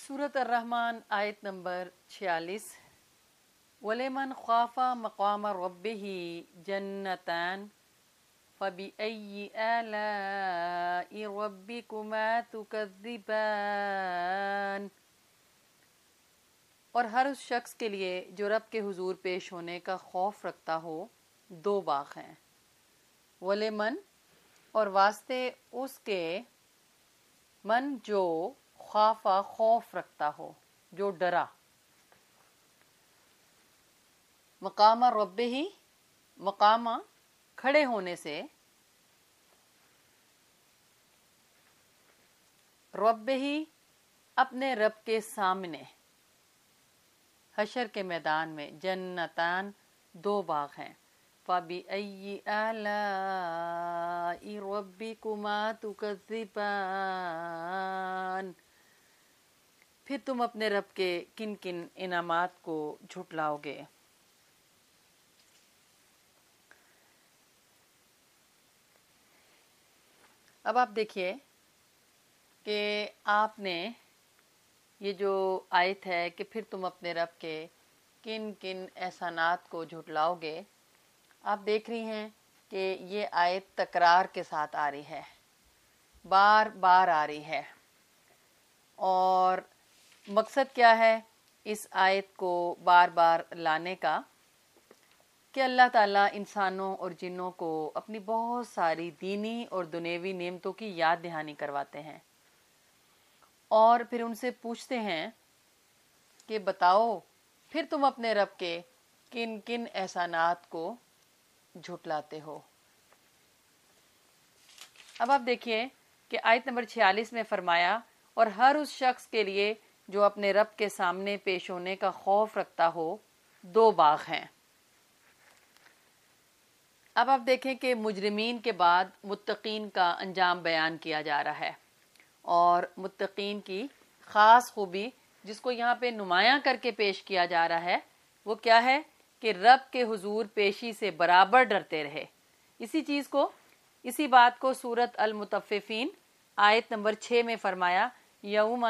सूरत अर्रहमान आयत नंबर 46। वलिमन ख़ाफ़ा मक़ाम रब्बिही जन्नतान फ़बिअय्यि आलाइ रब्बिकुमा तुकज़्ज़िबान। और हर उस शख्स के लिए जो रब के हुजूर पेश होने का खौफ रखता हो, दो बाग हैं। वलिमन और वास्ते उसके, मन जो ख़ाफ़ा खौफ रखता हो, जो डरा। मकामा रब्बिही, मकामा खड़े होने से, रब्बिही अपने रब के सामने, हशर के मैदान में, जन्नतान दो बाग हैं। फ़बिअय्यि आलाइ रब्बिकुमा तुकज़्ज़िबान। फिर तुम अपने रब के किन किन इनामात को झुटलाओगे। अब आप देखिए कि आपने ये जो आयत है कि फिर तुम अपने रब के किन किन एहसानात को झुटलाओगे, आप देख रही हैं कि ये आयत तकरार के साथ आ रही है, बार बार आ रही है। और मकसद क्या है इस आयत को बार बार लाने का, कि अल्लाह ताला इंसानों और जिन्नों को अपनी बहुत सारी दीनी और दुनियावी नेमतों की याद दहानी करवाते हैं और फिर उनसे पूछते हैं कि बताओ फिर तुम अपने रब के किन किन एहसानात को झुटलाते हो। अब आप देखिए कि आयत नंबर 46 में फरमाया, और हर उस शख्स के लिए जो अपने रब के सामने पेश होने का खौफ रखता हो, दो बाग हैं। अब आप देखें कि मुजरिमीन के बाद मुत्तकीन का अंजाम बयान किया जा रहा है, और मुत्तकीन की ख़ास खूबी जिसको यहाँ पे नुमायां करके पेश किया जा रहा है, वो क्या है कि रब के हुजूर पेशी से बराबर डरते रहे। इसी बात को सूरत अल मुतफ़्फ़िफ़ीन आयत नंबर 6 में फरमाया, यौम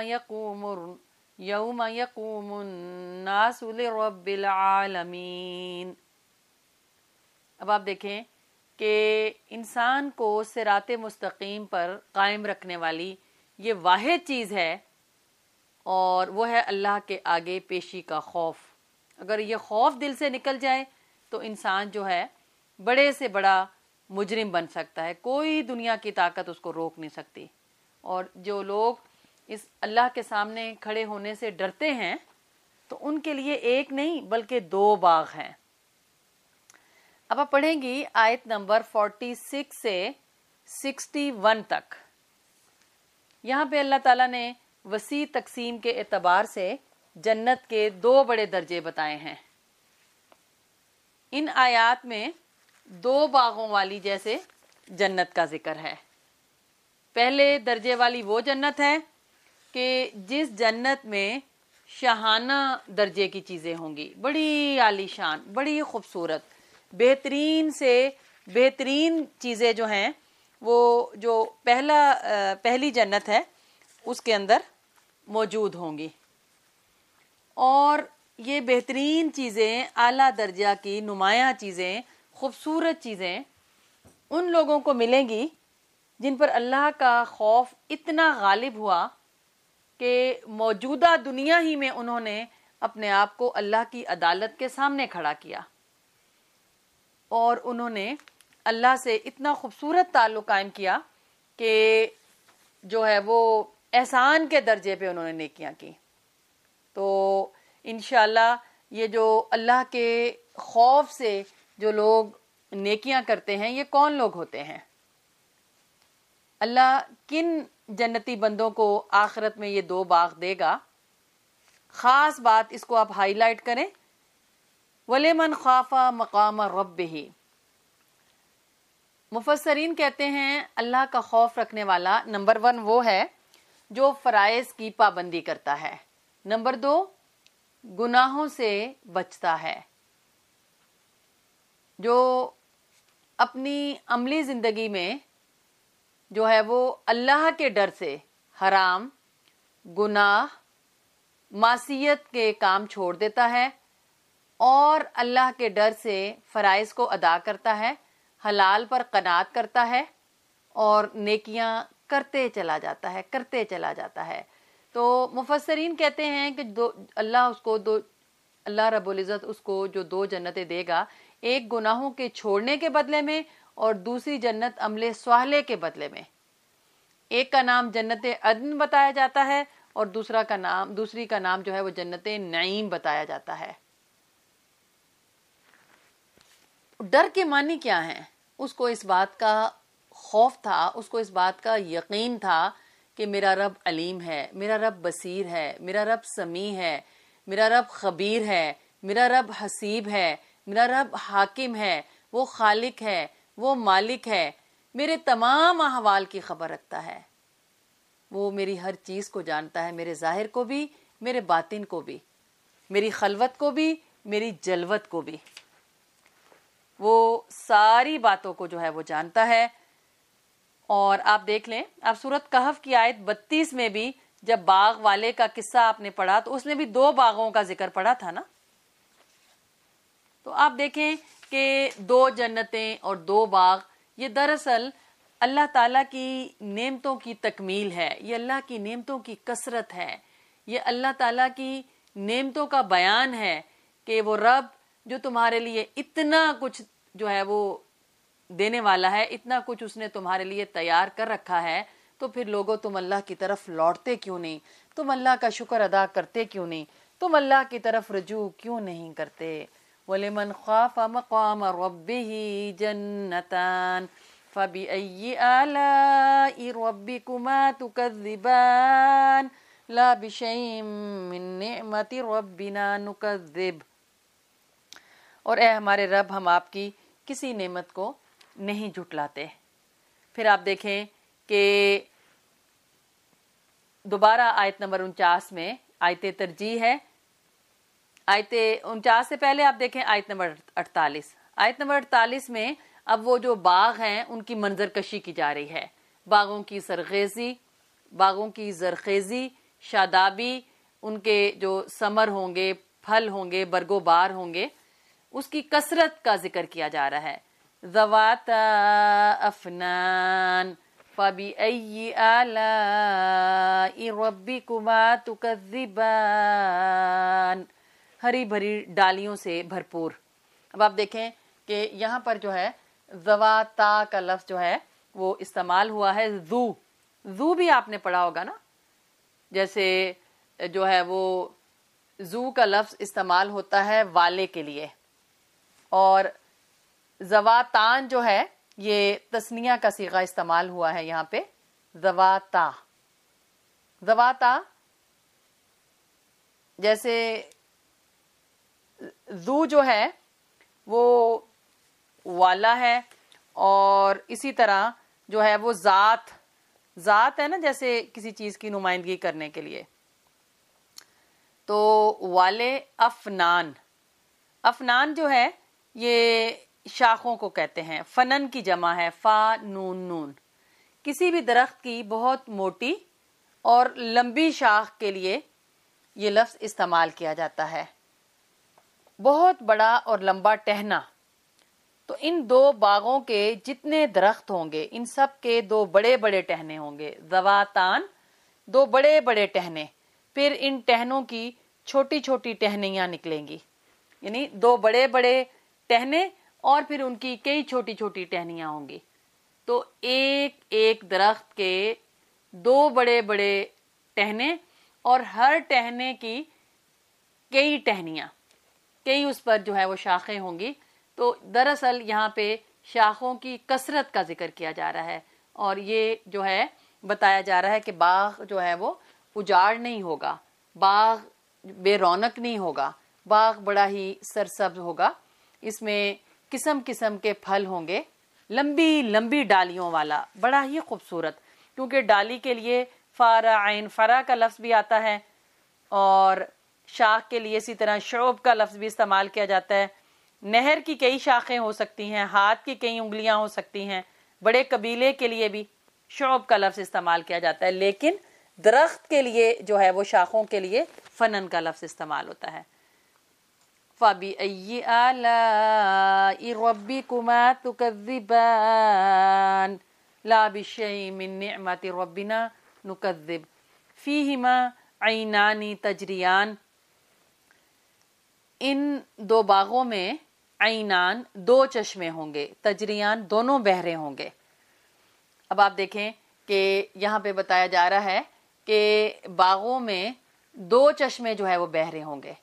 यक़ूमुन नासु लिरब्बिल आलमीन। अब आप देखें कि इंसान को सिराते मुस्तकीम पर कायम रखने वाली ये वाहिद चीज़ है, और वो है अल्लाह के आगे पेशी का खौफ। अगर ये खौफ दिल से निकल जाए तो इंसान जो है बड़े से बड़ा मुजरिम बन सकता है, कोई दुनिया की ताकत उसको रोक नहीं सकती। और जो लोग इस अल्लाह के सामने खड़े होने से डरते हैं, तो उनके लिए एक नहीं बल्कि दो बाग हैं। अब आप पढ़ेंगी आयत नंबर 46 से 61 तक। यहाँ पे अल्लाह ताला ने वसी तकसीम के एतबार से जन्नत के दो बड़े दर्जे बताए हैं। इन आयात में दो बागों वाली जैसे जन्नत का जिक्र है। पहले दर्जे वाली वो जन्नत है कि जिस जन्नत में शाहाना दर्जे की चीज़ें होंगी, बड़ी आलीशान, बड़ी खूबसूरत, बेहतरीन से बेहतरीन चीज़ें जो हैं, वो जो पहली जन्नत है उसके अंदर मौजूद होंगी। और ये बेहतरीन चीज़ें, आला दर्जा की नुमायां चीज़ें, खूबसूरत चीज़ें उन लोगों को मिलेंगी जिन पर अल्लाह का खौफ इतना गालिब हुआ कि मौजूदा दुनिया ही में उन्होंने अपने आप को अल्लाह की अदालत के सामने खड़ा किया, और उन्होंने अल्लाह से इतना खूबसूरत ताल्लुक़ कायम किया कि जो है वो एहसान के दर्जे पे उन्होंने नेकियां की। तो इंशाअल्लाह ये जो अल्लाह के खौफ से जो लोग नेकियां करते हैं, ये कौन लोग होते हैं? अल्लाह किन जन्नती बंदों को आखिरत में ये दो बाग देगा? ख़ास बात इसको आप हाईलाइट करें, वलिमन ख़ाफ़ा मक़ाम रब्बिही। मुफस्सरीन कहते हैं अल्लाह का खौफ रखने वाला नंबर 1 वो है जो फ़राइज़ की पाबंदी करता है, नंबर 2 गुनाहों से बचता है, जो अपनी अमली ज़िंदगी में जो है वो अल्लाह के डर से हराम, गुनाह معصیت کے کام چھوڑ دیتا ہے اور اللہ کے ڈر سے فرائض کو ادا کرتا ہے، حلال پر قناعت کرتا ہے اور نیکیاں کرتے چلا جاتا ہے. تو مفسرین کہتے ہیں کہ اللہ رب العزت اس کو جو 2 جنتیں دے گا، ایک گناہوں کے چھوڑنے کے بدلے میں اور دوسری جنت عمل صالح کے بدلے میں. ایک کا نام جنت عدن بتایا جاتا ہے اور دوسری کا نام جو ہے وہ جنت نعیم بتایا جاتا ہے. ڈر کے معنی کیا ہیں؟ اس کو اس بات کا خوف تھا، اس کو اس بات کا یقین تھا کہ میرا رب علیم ہے، میرا رب بصیر ہے، میرا رب سمیع ہے، میرا رب خبیر ہے، میرا رب حسیب ہے، میرا رب حاکم ہے، وہ خالق ہے، وہ مالک ہے، میرے تمام احوال کی خبر رکھتا ہے، وہ میری ہر چیز کو جانتا ہے، میرے ظاہر کو بھی، میرے باطن کو بھی، میری خلوت کو بھی، میری جلوت کو بھی. وہ ساری باتوں کو جو ہے وہ جانتا ہے. اور آپ دیکھ لیں، آپ سورۃ کہف کی آیت 32 میں بھی جب باغ والے کا قصہ آپ نے پڑھا تو اس میں بھی 2 باغوں کا ذکر پڑھا تھا نا. تو آپ دیکھیں کہ 2 جنتیں اور 2 باغ، یہ دراصل اللہ تعالیٰ کی نعمتوں کی تکمیل ہے، یہ اللہ کی نعمتوں کی کثرت ہے، یہ اللہ تعالیٰ کی نعمتوں کا بیان ہے کہ وہ رب جو تمہارے لیے اتنا کچھ جو ہے وہ دینے والا ہے، اتنا کچھ اس نے تمہارے لیے تیار کر رکھا ہے، تو پھر لوگوں تم اللہ کی طرف لوٹتے کیوں نہیں؟ تم اللہ کا شکر ادا کرتے کیوں نہیں؟ تم اللہ کی طرف رجوع کیوں نہیں کرتے؟ وَلِمَنْ خَافَ مَقَامَ رَبِّهِ جَنَّتَانِ فَبِأَيِّ آلَاءِ رَبِّكُمَا تُكَذِّبَانِ لَا بِشَيْءٍ مِّن نِّعْمَةِ رَبِّنَا نُكَذِّبُ. اور اے ہمارے رب، ہم آپ کی کسی نعمت کو نہیں جھٹلاتے. پھر آپ دیکھیں کہ دوبارہ آیت نمبر 49 میں آیت ترجیح ہے. آیت 49 سے پہلے آپ دیکھیں آیت نمبر 48. آیت نمبر 48 میں اب وہ جو باغ ہیں ان کی منظر کشی کی جا رہی ہے. باغوں کی زرخیزی، شادابی، ان کے جو ثمر ہوں گے، پھل ہوں گے، برگ و بار ہوں گے، اس کی کثرت کا ذکر کیا جا رہا ہے. ذواتا افنان فبأي آلاء ربكما تكذبان. ہری بھری ڈالیوں سے بھرپور. اب آپ دیکھیں کہ یہاں پر جو ہے ذواتا کا لفظ جو ہے وہ استعمال ہوا ہے. ذو بھی آپ نے پڑھا ہوگا نا، جیسے جو ہے وہ ذو کا لفظ استعمال ہوتا ہے والے کے لیے، اور ذواتان جو ہے یہ تثنیہ کا صیغہ استعمال ہوا ہے یہاں پہ. ذواتا جیسے ذو جو ہے وہ والا ہے، اور اسی طرح جو ہے وہ ذات ہے نا، جیسے کسی چیز کی نمائندگی کرنے کے لیے. تو والے افنان جو ہے یہ شاخوں کو کہتے ہیں. فنن کی جمع ہے، فا نون نون. کسی بھی درخت کی بہت موٹی اور لمبی شاخ کے لیے یہ لفظ استعمال کیا جاتا ہے. بہت بڑا اور لمبا ٹہنا. تو ان 2 باغوں کے جتنے درخت ہوں گے ان سب کے 2 بڑے بڑے ٹہنے ہوں گے. ذواتان 2 بڑے بڑے ٹہنے، پھر ان ٹہنوں کی چھوٹی چھوٹی ٹہنیاں نکلیں گی، یعنی 2 بڑے بڑے ٹہنے اور پھر ان کی کئی چھوٹی چھوٹی ٹہنیاں ہوں گی. تو ایک درخت کے 2 بڑے بڑے ٹہنے اور ہر ٹہنے کی کئی ٹہنیاں، کئی اس پر جو ہے وہ شاخیں ہوں گی. تو دراصل یہاں پہ شاخوں کی کثرت کا ذکر کیا جا رہا ہے، اور یہ جو ہے بتایا جا رہا ہے کہ باغ جو ہے وہ اجاڑ نہیں ہوگا، باغ بے رونق نہیں ہوگا، باغ بڑا ہی سرسبز ہوگا. اس میں قسم قسم کے پھل ہوں گے، لمبی لمبی ڈالیوں والا، بڑا ہی خوبصورت. کیونکہ ڈالی کے لیے فرا کا لفظ بھی آتا ہے، اور شاخ کے لیے اسی طرح شعب کا لفظ بھی استعمال کیا جاتا ہے. نہر کی کئی شاخیں ہو سکتی ہیں، ہاتھ کی کئی انگلیاں ہو سکتی ہیں. بڑے قبیلے کے لیے بھی شعب کا لفظ استعمال کیا جاتا ہے، لیکن درخت کے لیے جو ہے وہ شاخوں کے لیے فنن کا لفظ استعمال ہوتا ہے. فَبِأَيِّ آلَاءِ رَبِّكُمَا تُكَذِّبَانِ لَا بِشَيْءٍ مِّن نِعْمَةِ رَبِّنَا نُكَذِّبُ فِيهِمَا عَيْنَانِ تَجْرِيَانِ. ان دو باغوں میں عینان دو چشمے ہوں گے، تجریان دونوں بہہ رہے ہوں گے. اب آپ دیکھیں کہ یہاں پہ بتایا جا رہا ہے کہ باغوں میں دو چشمے جو ہے وہ بہہ رہے ہوں گے.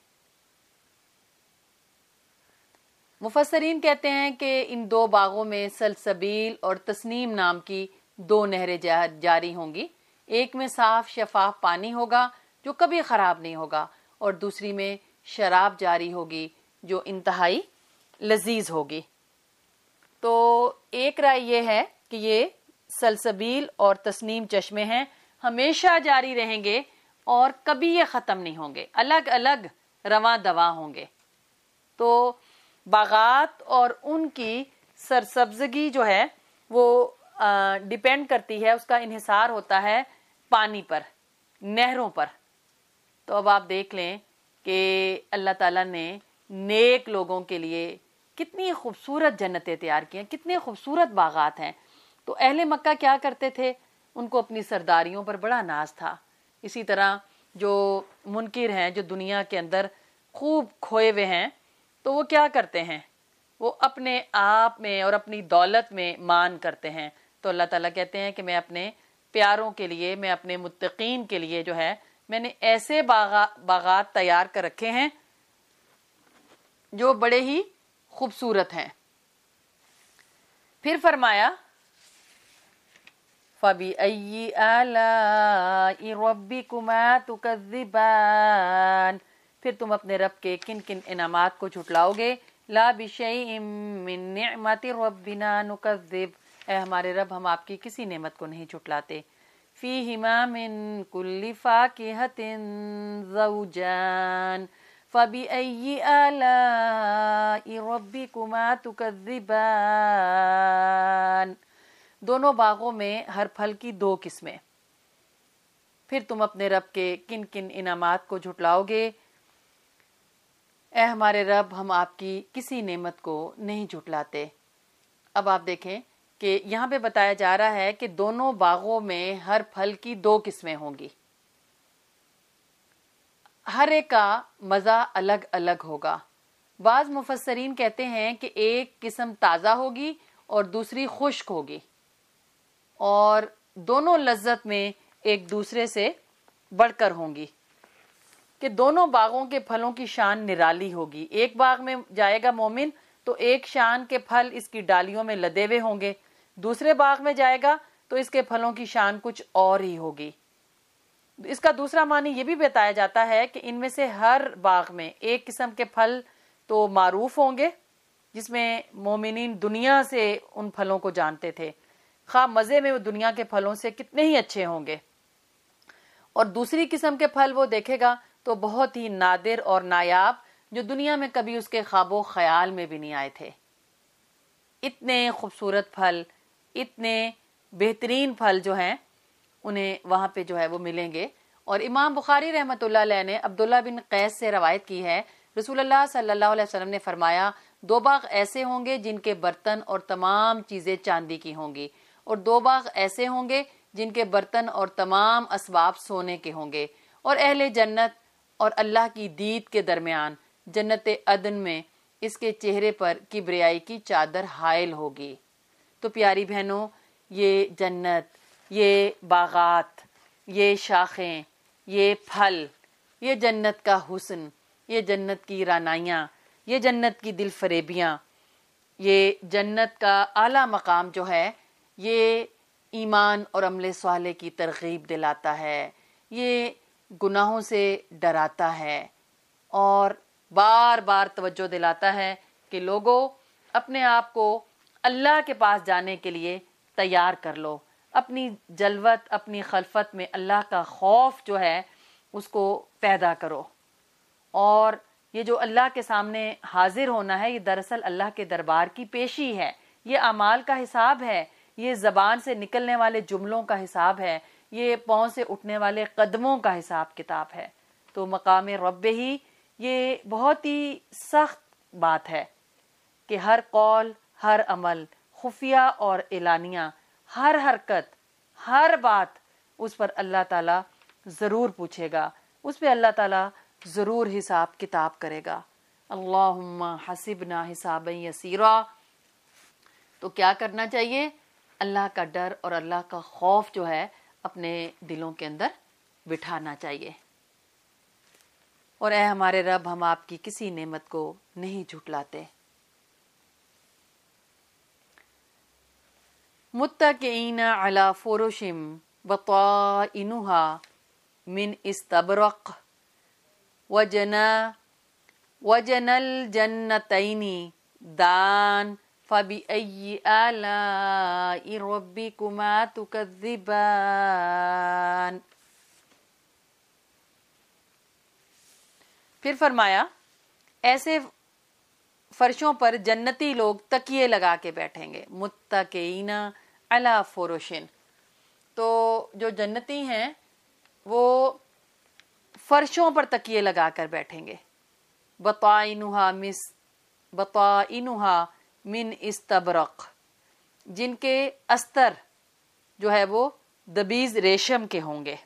مفسرین کہتے ہیں کہ ان دو باغوں میں سلسبیل اور تسنیم نام کی دو نہریں جاری ہوں گی. ایک میں صاف شفاف پانی ہوگا جو کبھی خراب نہیں ہوگا، اور دوسری میں شراب جاری ہوگی جو انتہائی لذیذ ہوگی. تو ایک رائے یہ ہے کہ یہ سلسبیل اور تسنیم چشمے ہیں، ہمیشہ جاری رہیں گے اور کبھی یہ ختم نہیں ہوں گے، الگ الگ رواں دواں ہوں گے. تو باغات اور ان کی سرسبزگی جو ہے وہ ڈیپینڈ کرتی ہے، اس کا انحصار ہوتا ہے پانی پر، نہروں پر. تو اب آپ دیکھ لیں کہ اللہ تعالیٰ نے نیک لوگوں کے لیے کتنی خوبصورت جنتیں تیار کی ہیں، کتنے خوبصورت باغات ہیں. تو اہل مکہ کیا کرتے تھے؟ ان کو اپنی سرداریوں پر بڑا ناز تھا. اسی طرح جو منکر ہیں، جو دنیا کے اندر خوب کھوئے ہوئے ہیں، تو وہ کیا کرتے ہیں؟ وہ اپنے آپ میں اور اپنی دولت میں مان کرتے ہیں. تو اللہ تعالیٰ کہتے ہیں کہ میں اپنے پیاروں کے لیے، میں اپنے متقین کے لیے جو ہے میں نے ایسے باغات تیار کر رکھے ہیں جو بڑے ہی خوبصورت ہیں. پھر فرمایا فَبِأَيِّ آلَاءِ رَبِّكُمَا تُكَذِّبَانِ. پھر تم اپنے رب کے کن کن انعامات کو جھٹلاؤ گے. لا بِشَيْءٍ مِّن نِعْمَةِ رَبِّنَا نُكَذِّبُ. اے ہمارے رب، ہم آپ کی کسی نعمت کو نہیں جھٹلاتے. فِيهِمَا مِن كُلِّ فَاكِهَةٍ زَوْجَانِ فَبِأَيِّ آلَاءِ رَبِّكُمَا تُكَذِّبَانِ. دونوں باغوں میں ہر پھل کی دو قسمیں. پھر تم اپنے رب کے کن کن انعامات کو جھٹلاؤ گے. اے ہمارے رب، ہم آپ کی کسی نعمت کو نہیں جھٹلاتے. اب آپ دیکھیں کہ یہاں پہ بتایا جا رہا ہے کہ دونوں باغوں میں ہر پھل کی دو قسمیں ہوں گی. ہر ایک کا مزہ الگ الگ ہوگا. بعض مفسرین کہتے ہیں کہ ایک قسم تازہ ہوگی اور دوسری خشک ہوگی، اور دونوں لذت میں ایک دوسرے سے بڑھ کر ہوں گی. کہ دونوں باغوں کے پھلوں کی شان نرالی ہوگی. ایک باغ میں جائے گا مومن تو ایک شان کے پھل اس کی ڈالیوں میں لدے ہوئے ہوں گے. دوسرے باغ میں جائے گا تو اس کے پھلوں کی شان کچھ اور ہی ہوگی. اس کا دوسرا معنی یہ بھی بتایا جاتا ہے کہ ان میں سے ہر باغ میں ایک قسم کے پھل تو معروف ہوں گے، جس میں مومنین دنیا سے ان پھلوں کو جانتے تھے، خواہ مزے میں وہ دنیا کے پھلوں سے کتنے ہی اچھے ہوں گے. اور دوسری قسم کے پھل وہ دیکھے گا تو بہت ہی نادر اور نایاب، جو دنیا میں کبھی اس کے خواب و خیال میں بھی نہیں آئے تھے. اتنے خوبصورت پھل، اتنے بہترین پھل جو ہیں انہیں وہاں پہ جو ہے وہ ملیں گے. اور امام بخاری رحمۃ اللہ علیہ نے عبداللہ بن قیس سے روایت کی ہے، رسول اللہ صلی اللہ علیہ وسلم نے فرمایا، دو باغ ایسے ہوں گے جن کے برتن اور تمام چیزیں چاندی کی ہوں گی، اور دو باغ ایسے ہوں گے جن کے برتن اور تمام اسباب سونے کے ہوں گے. اور اہل جنت اور اللہ کی دید کے درمیان جنت عدن میں اس کے چہرے پر کبریائی کی چادر حائل ہوگی. تو پیاری بہنوں، یہ جنت، یہ باغات، یہ شاخیں، یہ پھل، یہ جنت کا حسن، یہ جنت کی رانائیاں، یہ جنت کی دل فریبیاں، یہ جنت کا اعلیٰ مقام جو ہے، یہ ایمان اور عمل صالح کی ترغیب دلاتا ہے، یہ گناہوں سے ڈراتا ہے، اور بار بار توجہ دلاتا ہے کہ لوگوں اپنے آپ کو اللہ کے پاس جانے کے لیے تیار کر لو. اپنی جلوت، اپنی خلفت میں اللہ کا خوف جو ہے اس کو پیدا کرو. اور یہ جو اللہ کے سامنے حاضر ہونا ہے، یہ دراصل اللہ کے دربار کی پیشی ہے، یہ اعمال کا حساب ہے، یہ زبان سے نکلنے والے جملوں کا حساب ہے، یہ پاؤں سے اٹھنے والے قدموں کا حساب کتاب ہے. تو مقام رب ہی یہ بہت ہی سخت بات ہے کہ ہر قول، ہر عمل، خفیہ اور اعلانیہ، ہر حرکت، ہر بات اس پر اللہ تعالیٰ ضرور پوچھے گا، اس پہ اللہ تعالیٰ ضرور حساب کتاب کرے گا۔ اللہم حسبنا حسابا یسیرا۔ تو کیا کرنا چاہیے؟ اللہ کا ڈر اور اللہ کا خوف جو ہے اپنے دلوں کے اندر بٹھانا چاہیے۔ اور اے ہمارے رب، ہم آپ کی کسی نعمت کو نہیں جھٹلاتے۔ متکئین علی فرش بطائنها من استبرق وجن الجنتین دان فبأي آلاء ربكما تكذبان۔ پھر فرمایا ایسے فرشوں پر جنتی لوگ تکیے لگا کے بیٹھیں گے۔ متکئین علی فرشن، تو جو جنتی ہیں وہ فرشوں پر تکیے لگا کر بیٹھیں گے۔ بطائنها من استبرق، جن کے استر جو ہے وہ دبیز ریشم کے ہوں گے۔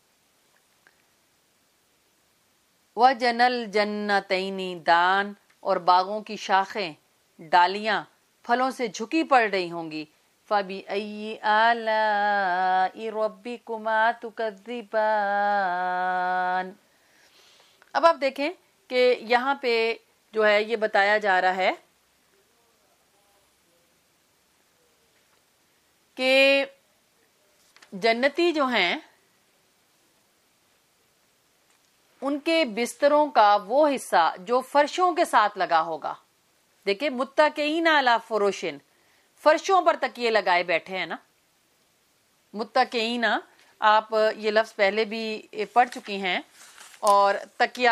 وَجَنَ الْجَنَّتَيْنِ دان، اور باغوں کی شاخیں، ڈالیاں پھلوں سے جھکی پڑ رہی ہوں گی۔ فَبِأَيِّ آلَاءِ رَبِّكُمَا تُكَذِّبَانِ۔ اب آپ دیکھیں کہ یہاں پہ جو ہے یہ بتایا جا رہا ہے کہ جنتی جو ہیں ان کے بستروں کا وہ حصہ جو فرشوں کے ساتھ لگا ہوگا۔ دیکھیں متکئین علی فروشن، فرشوں پر تکیے لگائے بیٹھے ہیں نا۔ متکئین، آپ یہ لفظ پہلے بھی پڑھ چکی ہیں۔ اور تکیہ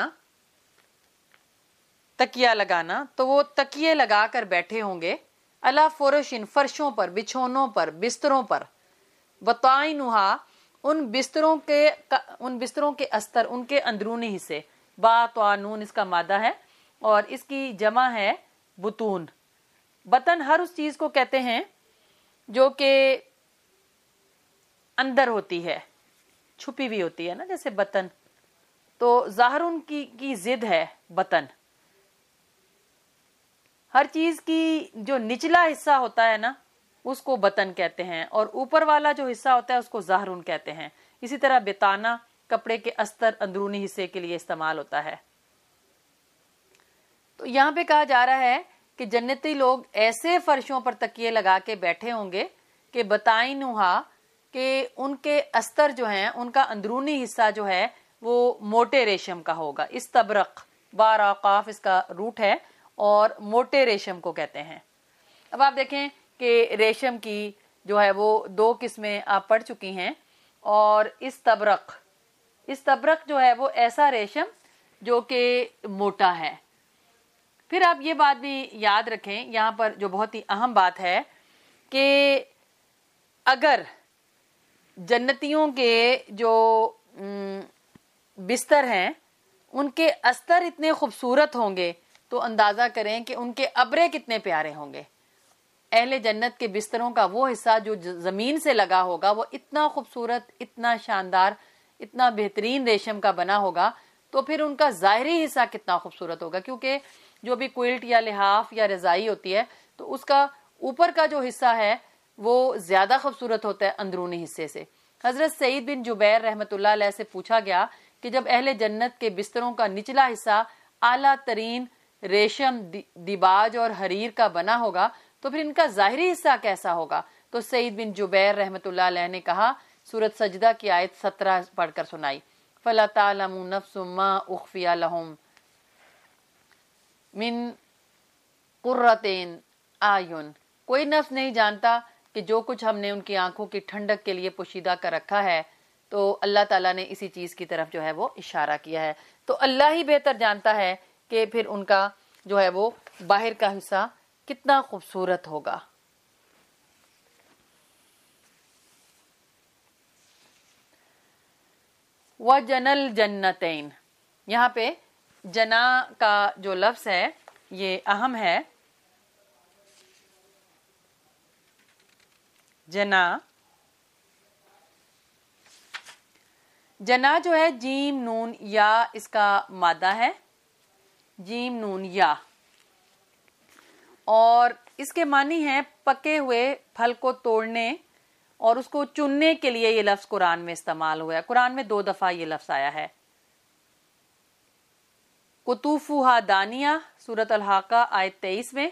لگانا تو وہ تکیے لگا کر بیٹھے ہوں گے۔ علی فرشن، فرشوں پر، بچھونوں پر، بستروں پر۔ بطائنها، ان بستروں کے استر، ان کے اندرونی حصے۔ با تو نون اس کا مادہ ہے اور اس کی جمع ہے بطون۔ بطن ہر اس چیز کو کہتے ہیں جو کہ اندر ہوتی ہے، چھپی ہوئی ہوتی ہے نا، جیسے بطن تو ظاہر ان کی ضد ہے بطن۔ ہر چیز کی جو نچلا حصہ ہوتا ہے نا اس کو بطن کہتے ہیں، اور اوپر والا جو حصہ ہوتا ہے اس کو ظاہرون کہتے ہیں۔ اسی طرح بتانا کپڑے کے استر اندرونی حصے کے لیے استعمال ہوتا ہے۔ تو یہاں پہ کہا جا رہا ہے کہ جنتی لوگ ایسے فرشوں پر تکیے لگا کے بیٹھے ہوں گے کہ بطائنها، کہ ان کے استر جو ہیں، ان کا اندرونی حصہ جو ہے وہ موٹے ریشم کا ہوگا۔ استبرق، بارا قاف اس کا روٹ ہے اور موٹے ریشم کو کہتے ہیں۔ اب آپ دیکھیں کہ ریشم کی جو ہے وہ دو قسمیں آپ پڑھ چکی ہیں۔ اور استبرق جو ہے وہ ایسا ریشم جو کہ موٹا ہے۔ پھر آپ یہ بات بھی یاد رکھیں یہاں پر جو بہت ہی اہم بات ہے کہ اگر جنتیوں کے جو بستر ہیں ان کے استر اتنے خوبصورت ہوں گے تو اندازہ کریں کہ ان کے ابرے کتنے پیارے ہوں گے۔ اہل جنت کے بستروں کا وہ حصہ جو زمین سے لگا ہوگا وہ اتنا خوبصورت، اتنا شاندار، اتنا بہترین ریشم کا بنا ہوگا، تو پھر ان کا ظاہری حصہ کتنا خوبصورت ہوگا، کیونکہ جو بھی کوئلٹ یا لحاف یا رضائی ہوتی ہے تو اس کا اوپر کا جو حصہ ہے وہ زیادہ خوبصورت ہوتا ہے اندرونی حصے سے۔ حضرت سعید بن جبیر رحمۃ اللہ علیہ سے پوچھا گیا کہ جب اہل جنت کے بستروں کا نچلا حصہ اعلیٰ ترین ریشم، دیباج اور حریر کا بنا ہوگا تو پھر ان کا ظاہری حصہ کیسا ہوگا؟ تو سعید بن جبیر رحمۃ اللہ علیہ نے کہا، سورۃ سجدہ کی آیت 17 پڑھ کر سنائی، فَلَا تَعْلَمُ نَفْسٌ مَّا أُخْفِيَ لَهُم مِّن قُرَّةٍ أَعْيُنٍ، کوئی نفس نہیں جانتا کہ جو کچھ ہم نے ان کی آنکھوں کی ٹھنڈک کے لیے پوشیدہ کر رکھا ہے۔ تو اللہ تعالیٰ نے اسی چیز کی طرف جو ہے وہ اشارہ کیا ہے۔ تو اللہ ہی بہتر جانتا ہے کہ پھر ان کا جو ہے وہ باہر کا حصہ کتنا خوبصورت ہوگا۔ व जनल जन्नतैन, यहाँ पे जना का जो लफ्ज है ये अहम है। जना, जना जो है जीम नून या इसका मादा है, जीम नून या, और इसके मानी है पके हुए फल को तोड़ने और उसको चुनने के लिए ये लफ्ज कुरान में इस्तेमाल हुआ है। कुरान में 2 दफा ये लफ्ज आया है। कुतूफुहा दानिया सूरत अल-हाका आयत 23 में,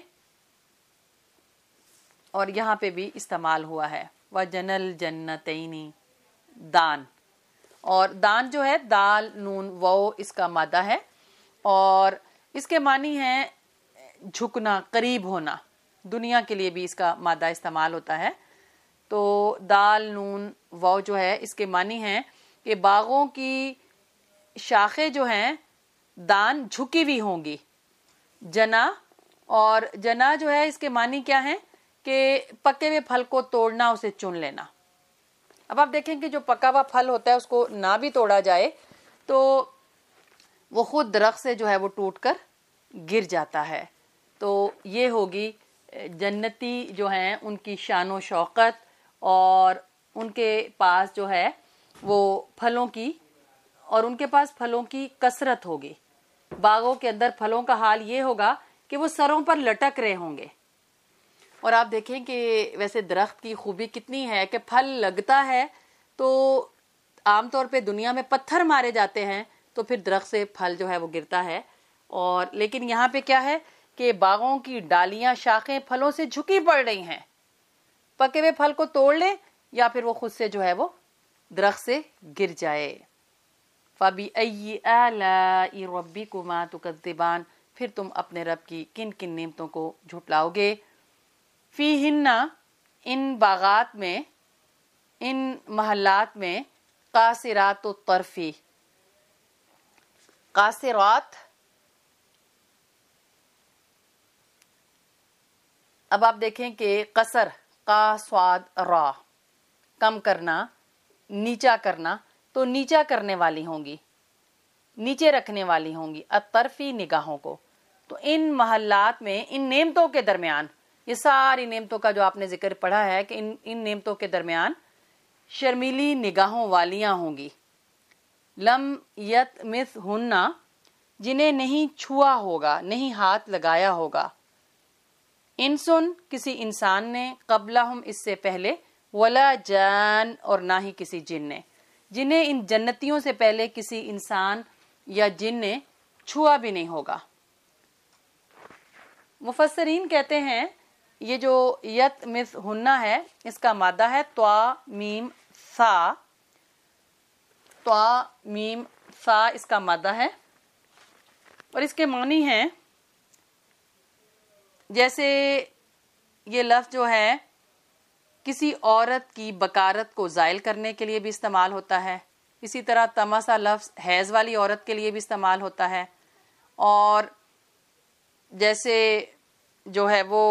और यहाँ पे भी इस्तेमाल हुआ है। व जनल जन्नतैनी, दान, और दान जो है दाल नून वो इसका मादा है, और इसके मानी है झुकना, करीब होना। दुनिया के लिए भी इसका मादा इस्तेमाल होता है। तो दाल नून वो जो है इसके मानी है कि बागों की शाखें जो हैं दान झुकी हुई होंगी। जना, और जना जो है इसके मानी क्या है कि पके हुए फल को तोड़ना, उसे चुन लेना। अब आप देखें कि जो पका हुआ फल होता है उसको ना भी तोड़ा जाए तो वो खुद दरख्त से जो है वो टूट कर गिर जाता है। तो ये होगी जन्नती जो हैं उनकी शान व शौकत, और उनके पास जो है वो फलों की, और उनके पास फलों की कसरत होगी। बागों के अंदर फलों का हाल ये होगा कि वो सरों पर लटक रहे होंगे। और आप देखें कि वैसे दरख्त की खूबी कितनी है कि फल लगता है तो आमतौर पे दुनिया में पत्थर मारे जाते हैं तो फिर दरख्त से फल जो है वो गिरता है, और लेकिन यहाँ पे क्या है कि बागों की डालियां, शाखें फलों से झुकी पड़ रही हैं। पके हुए फल को तोड़ ले या फिर वो खुद से जो है वो दरख्त से गिर जाए। फबिअय्यि आलाइ रब्बिकुमा तुकज़्ज़िबान, फिर तुम अपने रब की किन किन नेमतों को झुटलाओगे। फीहिन्ना, इन बागात में, इन महल्लात में, कासिरात तर्फी, कासिरात, अब आप देखें कि कसर का स्वाद रा, कम करना, नीचा करना, तो नीचा करने वाली होंगी, नीचे रखने वाली होंगी अतरफी निगाहों को। तो इन महल्लात में, इन नेमतों के दरमियान, ये सारी नेमतों का जो आपने जिक्र पढ़ा है कि इन नेमतों के दरमियान शर्मीली निगाहों वालियां होंगी। लम यतमिस हुन्ना, जिन्हें नहीं छुआ होगा, नहीं हाथ लगाया होगा। इंसुन, किसी इंसान ने, कबलहुम, इससे पहले, वला जान, और ना ही किसी जिन ने, जिन्हें इन जन्नतियों से पहले किसी इंसान या जिन ने छुआ भी नहीं होगा। मुफस्सरीन कहते हैं ये जो यतमिस हुन्ना है इसका मादा है त्वा मीम सा, त्वा मीम सा इसका मादा है, और इसके मानी हैं जैसे ये लफ्ज जो है किसी औरत की बकारत को जायल करने के लिए भी इस्तेमाल होता है। इसी तरह तमासा लफ्ज हैज वाली औरत के लिए भी इस्तेमाल होता है। और जैसे जो है वो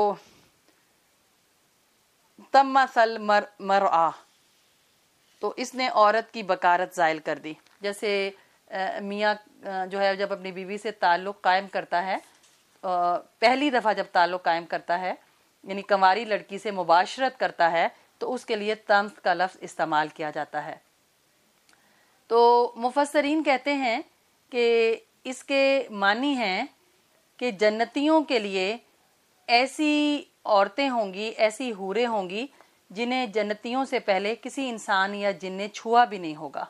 तमसल मरआ, तो इसने औरत की बकारत जायल कर दी। जैसे मियाँ जो है जब अपनी बीवी से ताल्लुक़ कायम करता है, पहली दफ़ा जब ताल्लुक़ कायम करता है, यानी कंवारी लड़की से मुबाशरत करता है, तो उसके लिए तम्स का लफ्ज़ इस्तेमाल किया जाता है। तो मुफस्सरीन कहते हैं कि इसके मानी हैं कि जन्नतियों के लिए ऐसी औरतें होंगी, ऐसी हूरें होंगी जिन्हें जन्नतियों से पहले किसी इंसान या जिन ने छुआ भी नहीं होगा।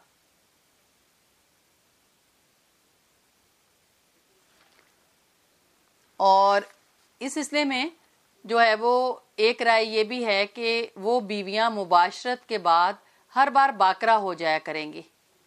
और इस सिलसिले में जो है वो एक राय ये भी है कि वो बीवियां मुबाशरत के बाद हर बार बाकरा हो जाया करेंगी।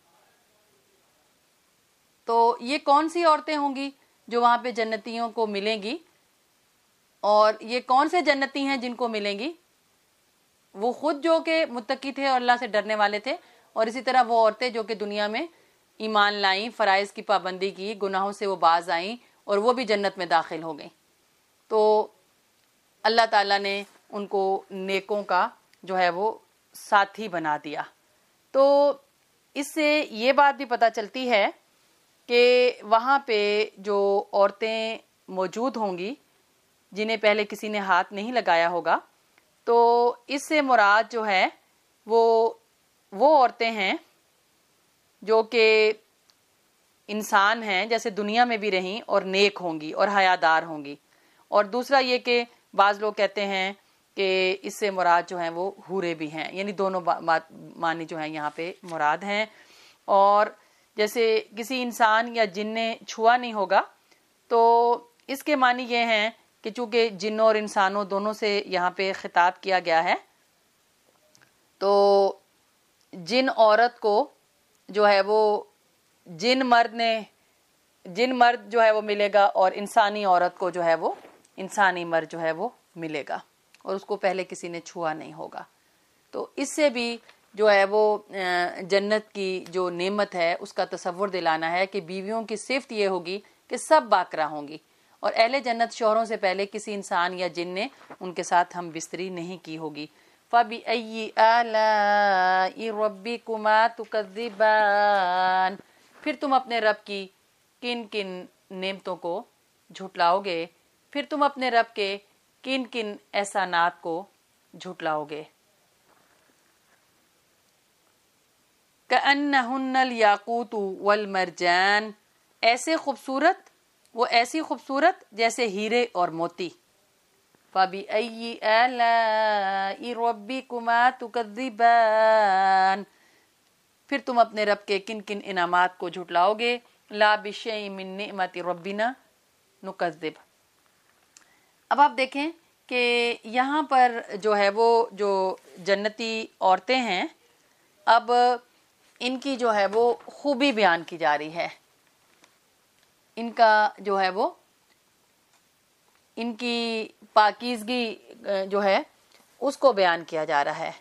तो ये कौन सी औरतें होंगी जो वहां पे जन्नतियों को मिलेंगी, और ये कौन से जन्नती हैं जिनको मिलेंगी? वो खुद जो कि मुत्तकी थे और अल्लाह से डरने वाले थे, और इसी तरह वो औरतें जो कि दुनिया में ईमान लाई, फ़राइज़ की पाबंदी की, गुनाहों से वो बाज आईं और वो भी जन्नत में दाखिल हो गई। तो अल्लाह ताला ने उनको नेकों का जो है वो साथी बना दिया। तो اس سے یہ بات بھی پتہ چلتی ہے کہ وہاں پہ جو عورتیں موجود ہوں گی جنہیں پہلے کسی نے ہاتھ نہیں لگایا ہوگا، تو اس سے مراد جو ہے وہ عورتیں ہیں جو کہ انسان ہیں، جیسے دنیا میں بھی رہیں اور نیک ہوں گی اور حیادار ہوں گی۔ اور دوسرا یہ کہ بعض لوگ کہتے ہیں کہ اس سے مراد جو ہیں وہ حورے بھی ہیں، یعنی دونوں معنی جو ہیں یہاں پہ مراد ہیں۔ اور جیسے کسی انسان یا جن نے چھوا نہیں ہوگا تو اس کے معنی یہ ہیں کہ چونکہ جنوں اور انسانوں دونوں سے یہاں پہ خطاب کیا گیا ہے، تو جن عورت کو جو ہے وہ جن مرد جو ہے وہ ملے گا، اور انسانی عورت کو جو ہے وہ انسانی مرد جو ہے وہ ملے گا، اور اس کو پہلے کسی نے چھوا نہیں ہوگا۔ تو اس سے بھی جو ہے وہ جنت کی جو نعمت ہے اس کا تصور دلانا ہے کہ بیویوں کی صفت یہ ہوگی کہ سب باکرہ ہوں گی، اور اہل جنت شوہروں سے پہلے کسی انسان یا جن نے ان کے ساتھ ہم بستری نہیں کی ہوگی۔ فَبِأَيِّ آلَاءِ رَبِّكُمَا تُكَذِّبَانِ، پھر تم اپنے رب کی کن کن نعمتوں کو جھٹلاؤ گے، پھر تم اپنے رب کے کن کن احسانات کو جھٹلاؤ گے۔ كَأَنَّهُنَّ الْيَاقُوتُ وَالْمَرْجَانُ، وہ ایسی خوبصورت جیسے ہیرے اور موتی۔ فَبِأَيِّ آلَاءِ رَبِّكُمَا تُكَذِّبَانِ، پھر تم اپنے رب کے کن کن انعامات کو جھٹلاؤ گے۔ لَا بِشَيْءٍ مِّن نِعْمَةِ رَبِّنَا نُكَذِّبُ۔ اب آپ دیکھیں کہ یہاں پر جو ہے وہ جو جنتی عورتیں ہیں، اب ان کی جو ہے وہ خوبی بیان کی جا رہی ہے، ان کا جو ہے وہ ان کی پاکیزگی جو ہے اس کو بیان کیا جا رہا ہے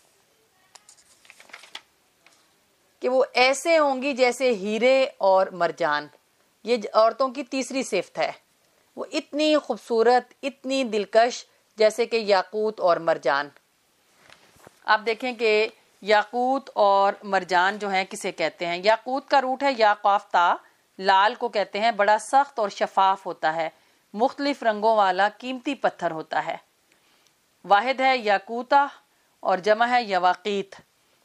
کہ وہ ایسے ہوں گی جیسے ہیرے اور مرجان۔ یہ عورتوں کی تیسری صفت ہے، وہ اتنی خوبصورت، اتنی دلکش جیسے کہ یاقوت اور مرجان۔ آپ دیکھیں کہ یاقوت اور مرجان جو ہیں کسے کہتے ہیں؟ یاقوت کا روٹ ہے یا قاف تا، لال کو کہتے ہیں، بڑا سخت اور شفاف ہوتا ہے، مختلف رنگوں والا قیمتی پتھر ہوتا ہے۔ واحد ہے یاقوتہ اور جمع ہے یواقیت،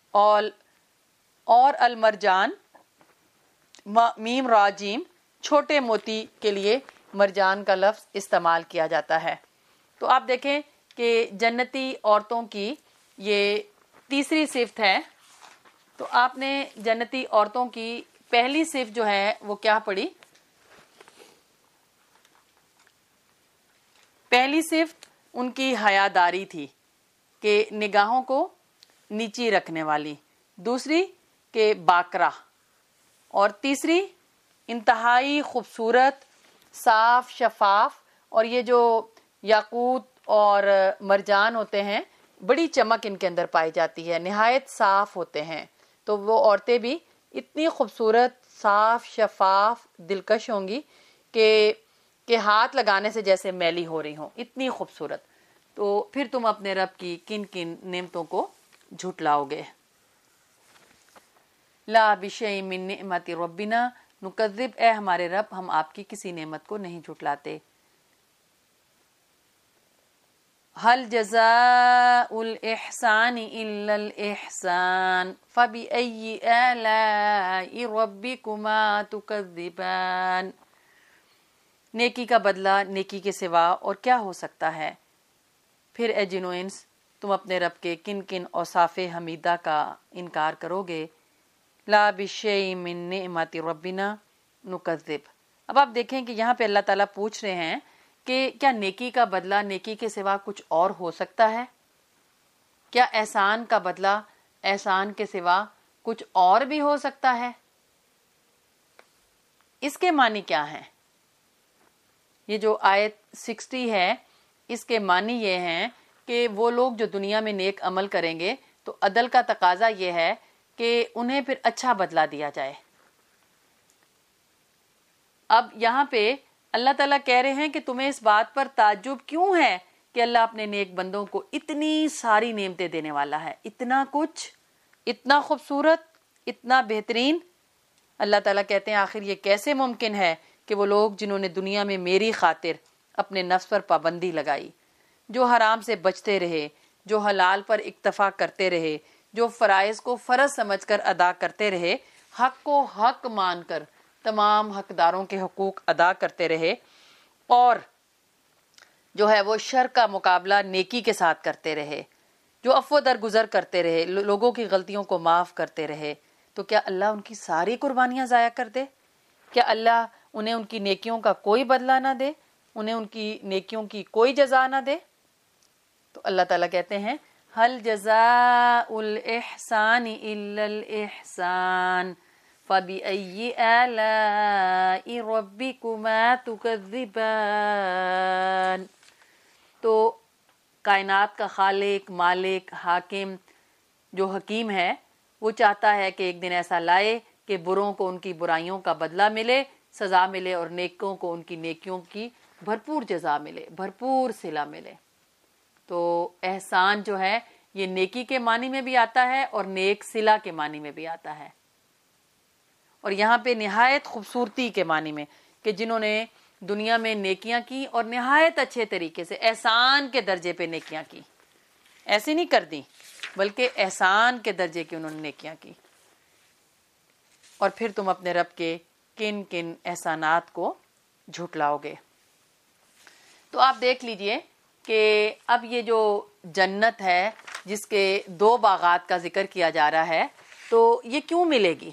اور المرجان میم را جیم چھوٹے موتی کے لیے مرجان کا لفظ استعمال کیا جاتا ہے۔ تو آپ دیکھیں کہ جنتی عورتوں کی یہ تیسری صفت ہے۔ تو آپ نے جنتی عورتوں کی پہلی صفت جو ہے وہ کیا پڑھی؟ پہلی صفت ان کی حیاداری تھی کہ نگاہوں کو نیچی رکھنے والی، دوسری کہ باکرہ، اور تیسری انتہائی خوبصورت، صاف شفاف، اور یہ جو یاقوت اور مرجان ہوتے ہیں بڑی چمک ان کے اندر پائی جاتی ہے، نہایت صاف ہوتے ہیں۔ تو وہ عورتیں بھی اتنی خوبصورت، صاف شفاف، دلکش ہوں گی کہ ہاتھ لگانے سے جیسے میلی ہو رہی ہوں، اتنی خوبصورت۔ تو پھر تم اپنے رب کی کن کن نعمتوں کو جھٹلاؤ گے۔ لا بشیء من نعمت ربنا نکذب، اے ہمارے رب ہم آپ کی کسی نعمت کو نہیں جھٹلاتے۔ هل جزاء الإحسان إلا الإحسان فبأي آلاء ربكما تكذبان، نیکی کا بدلہ نیکی کے سوا اور کیا ہو سکتا ہے؟ پھر اے جن و انس تم اپنے رب کے کن کن اوصاف حمیدہ کا انکار کرو گے۔ لا بشیء من نعمت ربنا نکذب۔ اب آپ دیکھیں کہ یہاں پہ اللہ تعالیٰ پوچھ رہے ہیں کہ کیا نیکی کا بدلہ نیکی کے سوا کچھ اور ہو سکتا ہے؟ کیا احسان کا بدلہ احسان کے سوا کچھ اور بھی ہو سکتا ہے؟ اس کے معنی کیا ہیں؟ یہ جو آیت 60 ہے اس کے معنی یہ ہیں کہ وہ لوگ جو دنیا میں نیک عمل کریں گے تو عدل کا تقاضا یہ ہے کہ انہیں پھر اچھا بدلہ دیا جائے۔ اب یہاں پہ اللہ تعالیٰ کہہ رہے ہیں کہ تمہیں اس بات پر تعجب کیوں ہے کہ اللہ اپنے نیک بندوں کو اتنی ساری نعمتیں دینے والا ہے، اتنا کچھ، اتنا خوبصورت، اتنا بہترین. اللہ تعالیٰ کہتے ہیں آخر یہ کیسے ممکن ہے کہ وہ لوگ جنہوں نے دنیا میں میری خاطر اپنے نفس پر پابندی لگائی، جو حرام سے بچتے رہے، جو حلال پر اکتفا کرتے رہے، جو فرائض کو فرض سمجھ کر ادا کرتے رہے، حق کو حق مان کر تمام حقداروں کے حقوق ادا کرتے رہے، اور جو ہے وہ شر کا مقابلہ نیکی کے ساتھ کرتے رہے، جو عفو درگزر کرتے رہے، لوگوں کی غلطیوں کو معاف کرتے رہے، تو کیا اللہ ان کی ساری قربانیاں ضائع کر دے؟ کیا اللہ انہیں ان کی نیکیوں کا کوئی بدلہ نہ دے، انہیں ان کی نیکیوں کی کوئی جزا نہ دے؟ تو اللہ تعالیٰ کہتے ہیں هل جزاء الإحسان إلا الإحسان فبأي آلاء ربكما تكذبان. تو کائنات کا خالق، مالک، حاکم جو حکیم ہے، وہ چاہتا ہے کہ ایک دن ایسا لائے کہ بروں کو ان کی برائیوں کا بدلہ ملے، سزا ملے، اور نیکوں کو ان کی نیکیوں کی بھرپور جزا ملے، بھرپور صلہ ملے. تو احسان جو ہے یہ نیکی کے معنی میں بھی آتا ہے اور نیک صلہ کے معنی میں بھی آتا ہے، اور یہاں پہ نہایت خوبصورتی کے معنی میں کہ جنہوں نے دنیا میں نیکیاں کی اور نہایت اچھے طریقے سے احسان کے درجے پہ نیکیاں کی، ایسے نہیں کر دی بلکہ احسان کے درجے کی انہوں نے نیکیاں کی. اور پھر تم اپنے رب کے کن کن احسانات کو جھٹلاؤ گے. تو آپ دیکھ لیجئے کہ اب یہ جو جنت ہے جس کے 2 باغات کا ذکر کیا جا رہا ہے، تو یہ کیوں ملے گی؟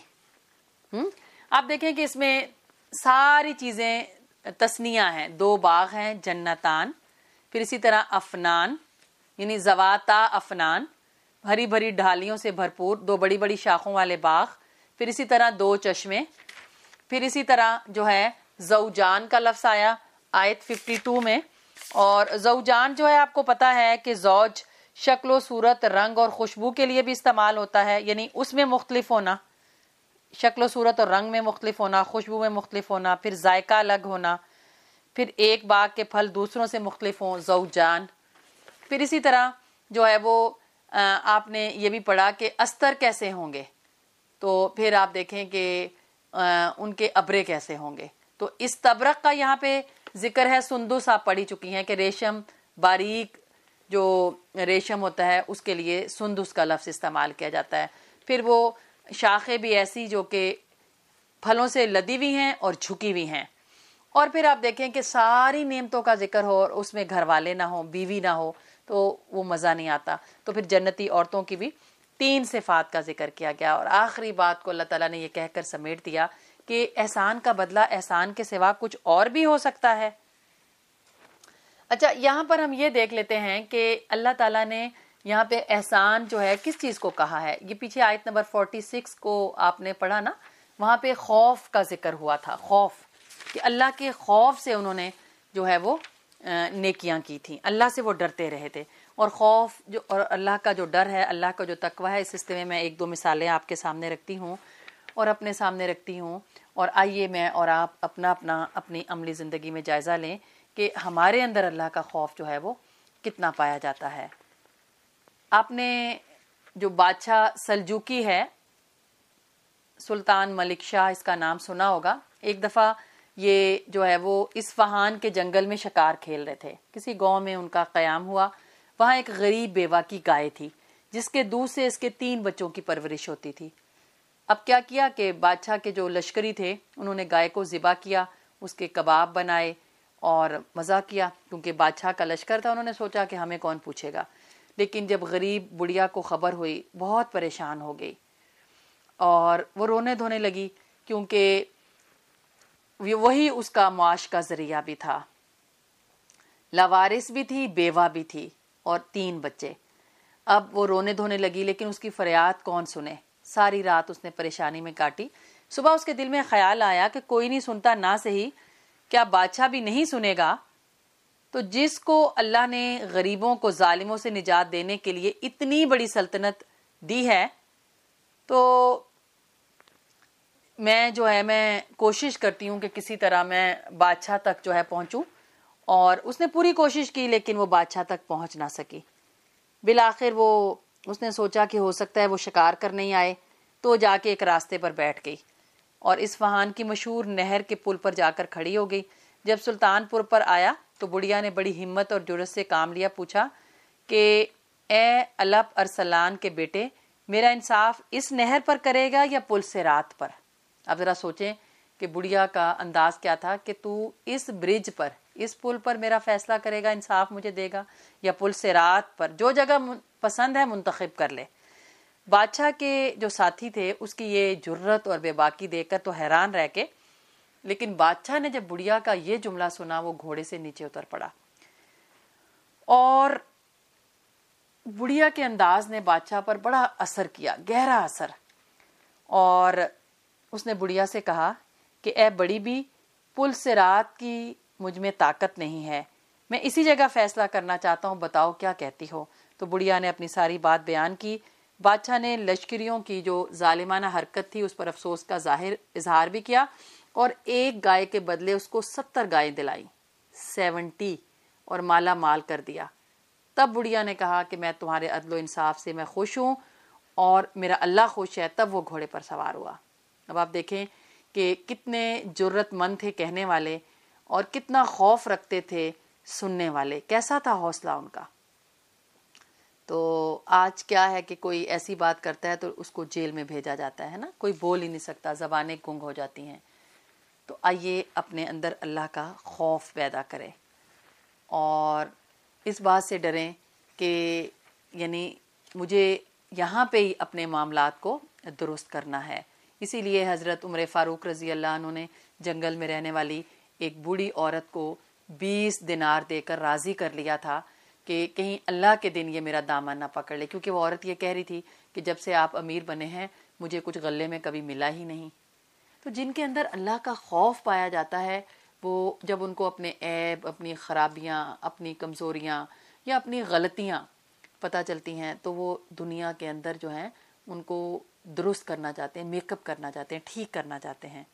آپ دیکھیں کہ اس میں ساری چیزیں تثنیہ ہیں. 2 باغ ہیں، جنتان، پھر اسی طرح افنان یعنی زواتا افنان، ہری بھری ڈھالیوں سے بھرپور 2 بڑی بڑی شاخوں والے باغ، پھر اسی طرح 2 چشمے، پھر اسی طرح جو ہے زوجان کا لفظ آیا آیت 52 میں. اور زوجان جو ہے آپ کو پتا ہے کہ زوج شکل و صورت، رنگ اور خوشبو کے لیے بھی استعمال ہوتا ہے، یعنی اس میں مختلف ہونا، شکل و صورت اور رنگ میں مختلف ہونا، خوشبو میں مختلف ہونا، پھر ذائقہ الگ ہونا، پھر ایک باغ کے پھل دوسروں سے مختلف ہوں، زوجان. پھر اسی طرح جو ہے وہ آپ نے یہ بھی پڑھا کہ استر کیسے ہوں گے، تو پھر آپ دیکھیں کہ ان کے ابرے کیسے ہوں گے. تو استبرق کا یہاں پہ ذکر ہے. سندس آپ پڑھی چکی ہیں کہ ریشم، باریک جو ریشم ہوتا ہے اس کے لیے سندس کا لفظ استعمال کیا جاتا ہے. پھر وہ شاخیں بھی ایسی جو کہ پھلوں سے لدی ہوئی ہیں اور جھکی ہوئی ہیں. اور پھر آپ دیکھیں کہ ساری نعمتوں کا ذکر ہو اور اس میں گھر والے نہ ہوں، بیوی نہ ہو، تو وہ مزہ نہیں آتا. تو پھر جنتی عورتوں کی بھی 3 صفات کا ذکر کیا گیا، اور آخری بات کو اللہ تعالیٰ نے یہ کہہ کر سمیٹ دیا کہ احسان کا بدلہ احسان کے سوا کچھ اور بھی ہو سکتا ہے. اچھا، یہاں پر ہم یہ دیکھ لیتے ہیں کہ اللہ تعالیٰ نے یہاں پہ احسان جو ہے کس چیز کو کہا ہے. یہ پیچھے آیت نمبر 46 کو آپ نے پڑھا نا، وہاں پہ خوف کا ذکر ہوا تھا. خوف کہ اللہ کے خوف سے انہوں نے جو ہے وہ نیکیاں کی تھیں، اللہ سے وہ ڈرتے رہے تھے. اور خوف جو اور اللہ کا جو ڈر ہے، اللہ کا جو تقوی ہے، اس سلسلے میں میں 1-2 مثالیں آپ کے سامنے رکھتی ہوں اور اپنے سامنے رکھتی ہوں. اور آئیے میں اور آپ اپنی عملی زندگی میں جائزہ لیں کہ ہمارے اندر اللہ کا خوف جو ہے وہ کتنا پایا جاتا ہے. آپ نے جو بادشاہ سلجوکی ہے، سلطان ملک شاہ، اس کا نام سنا ہوگا. ایک دفعہ یہ جو ہے وہ اصفہان کے جنگل میں شکار کھیل رہے تھے. کسی گاؤں میں ان کا قیام ہوا. وہاں ایک غریب بیوہ کی گائے تھی جس کے دودھ سے اس کے 3 بچوں کی پرورش ہوتی تھی. اب کیا کیا کہ بادشاہ کے جو لشکری تھے انہوں نے گائے کو ذبح کیا، اس کے کباب بنائے اور مزہ کیا. کیونکہ بادشاہ کا لشکر تھا، انہوں نے سوچا کہ ہمیں کون پوچھے گا. لیکن جب غریب بڑھیا کو خبر ہوئی، بہت پریشان ہو گئی اور وہ رونے دھونے لگی، کیونکہ وہی اس کا معاش کا ذریعہ بھی تھا. لاوارث بھی تھی، بیوہ بھی تھی اور 3 بچے. اب وہ رونے دھونے لگی، لیکن اس کی فریاد کون سنے. ساری رات اس نے پریشانی میں کاٹی. صبح اس کے دل میں خیال آیا کہ کوئی نہیں سنتا نہ صحیح، کیا بادشاہ بھی نہیں سنے گا؟ تو جس کو اللہ نے غریبوں کو، ظالموں سے نجات دینے کے لیے اتنی بڑی سلطنت دی ہے، تو میں کوشش کرتی ہوں کہ کسی طرح میں بادشاہ تک جو ہے پہنچوں. اور اس نے پوری کوشش کی لیکن وہ بادشاہ تک پہنچ نہ سکی. بالآخر اس نے سوچا کہ ہو سکتا ہے وہ شکار کرنے ہی آئے. تو جا کے ایک راستے پر بیٹھ گئی اور اصفہان کی مشہور نہر کے پل پر جا کر کھڑی ہو گئی۔ جب سلطان پور پر آیا تو بڑھیا نے بڑی ہمت اور جرأت سے کام لیا، پوچھا کہ اے الپ ارسلان کے بیٹے، میرا انصاف اس نہر پر کرے گا یا پل سے رات پر؟ اب ذرا سوچیں کہ بڑھیا کا انداز کیا تھا کہ تو اس برج پر، اس پل پر میرا فیصلہ کرے گا، انصاف مجھے دے گا، یا پل سے رات پر، جو جگہ پسند ہے منتخب کر لے۔ بادشاہ کے جو ساتھی تھے اس کی یہ جرت اور بے باکی دیکھ کر تو حیران رہ کے، لیکن بادشاہ نے جب بڑھیا کا یہ جملہ سنا وہ گھوڑے سے نیچے اتر پڑا، اور بڑھیا کے انداز نے بادشاہ پر بڑا اثر کیا، گہرا اثر، اور اس نے بڑھیا سے کہا کہ اے بڑی بھی، پل سے رات کی مجھ میں طاقت نہیں ہے، میں اسی جگہ فیصلہ کرنا چاہتا ہوں، بتاؤ کیا کہتی ہو؟ تو بڑھیا نے اپنی ساری بات بیان کی۔ بادشاہ نے لشکریوں کی جو ظالمانہ حرکت تھی اس پر افسوس کا اظہار بھی کیا، اور ایک گائے کے بدلے اس کو 70 گائیں دلائی، 70، اور مالا مال کر دیا۔ تب بڑھیا نے کہا کہ میں تمہارے عدل و انصاف سے میں خوش ہوں اور میرا اللہ خوش ہے۔ تب وہ گھوڑے پر سوار ہوا۔ اب آپ دیکھیں کہ کتنے جرت مند تھے کہنے والے، اور کتنا خوف رکھتے تھے سننے والے، کیسا تھا حوصلہ ان کا۔ تو آج کیا ہے کہ کوئی ایسی بات کرتا ہے تو اس کو جیل میں بھیجا جاتا ہے نا، کوئی بول ہی نہیں سکتا، زبانیں گنگ ہو جاتی ہیں۔ تو آئیے اپنے اندر اللہ کا خوف پیدا کریں اور اس بات سے ڈریں کہ یعنی مجھے یہاں پہ ہی اپنے معاملات کو درست کرنا ہے۔ اسی لیے حضرت عمر فاروق رضی اللہ عنہ نے جنگل میں رہنے والی ایک بوڑھی عورت کو 20 دینار دے کر راضی کر لیا تھا کہ کہیں اللہ کے دن یہ میرا دامن نہ پکڑ لے، کیونکہ وہ عورت یہ کہہ رہی تھی کہ جب سے آپ امیر بنے ہیں مجھے کچھ غلے میں کبھی ملا ہی نہیں۔ تو جن کے اندر اللہ کا خوف پایا جاتا ہے، وہ جب ان کو اپنے عیب، اپنی خرابیاں، اپنی کمزوریاں یا اپنی غلطیاں پتہ چلتی ہیں تو وہ دنیا کے اندر جو ہیں ان کو درست کرنا چاہتے ہیں، میک اپ کرنا چاہتے ہیں، ٹھیک کرنا چاہتے ہیں۔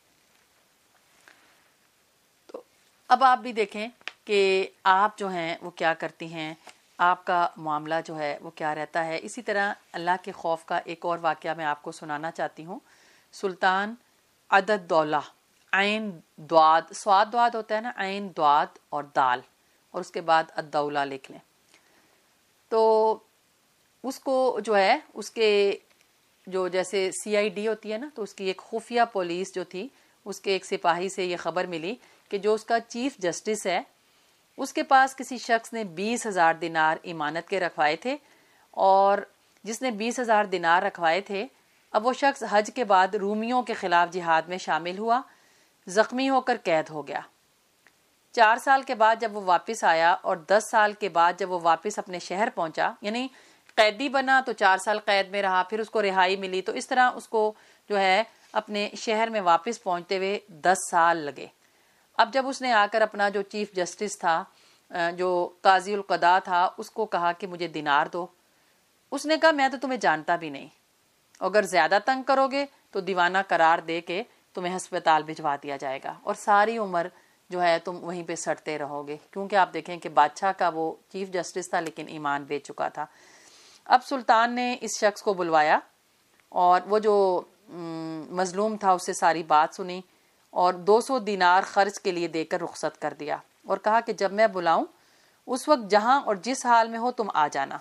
تو اب آپ بھی دیکھیں کہ آپ جو ہیں وہ کیا کرتی ہیں، آپ کا معاملہ جو ہے وہ کیا رہتا ہے۔ اسی طرح اللہ کے خوف کا ایک اور واقعہ میں آپ کو سنانا چاہتی ہوں۔ سلطان عدد دولہ، عین دواد، سواد دواد ہوتا ہے نا، عین دواد اور دال، اور اس کے بعد الدولہ لکھ لیں۔ تو اس کو جو ہے اس کے جو جیسے CID ہوتی ہے نا، تو اس کی ایک خفیہ پولیس جو تھی، اس کے ایک سپاہی سے یہ خبر ملی کہ جو اس کا چیف جسٹس ہے اس کے پاس کسی شخص نے 20,000 دینار امانت کے رکھوائے تھے، اور جس نے 20,000 دینار رکھوائے تھے اب وہ شخص حج کے بعد رومیوں کے خلاف جہاد میں شامل ہوا، زخمی ہو کر قید ہو گیا۔ 4 سال کے بعد جب وہ واپس آیا اور 10 سال کے بعد جب وہ واپس اپنے شہر پہنچا، یعنی قیدی بنا تو 4 سال قید میں رہا، پھر اس کو رہائی ملی، تو اس طرح اس کو جو ہے اپنے شہر میں واپس پہنچتے ہوئے 10 سال لگے۔ اب جب اس نے آ کر اپنا جو چیف جسٹس تھا، جو قاضی القضاء تھا، اس کو کہا کہ مجھے دینار دو، اس نے کہا میں تو تمہیں جانتا بھی نہیں، اگر زیادہ تنگ کرو گے تو دیوانہ قرار دے کے تمہیں ہسپتال بھجوا دیا جائے گا اور ساری عمر جو ہے تم وہیں پہ سڑتے رہو گے، کیونکہ آپ دیکھیں کہ بادشاہ کا وہ چیف جسٹس تھا لیکن ایمان بیچ چکا تھا۔ اب سلطان نے اس شخص کو بلوایا اور وہ جو مظلوم تھا اس سے ساری بات سنی اور 200 دینار خرچ کے لیے دے کر رخصت کر دیا اور کہا کہ جب میں بلاؤں اس وقت جہاں اور جس حال میں ہو تم آ جانا۔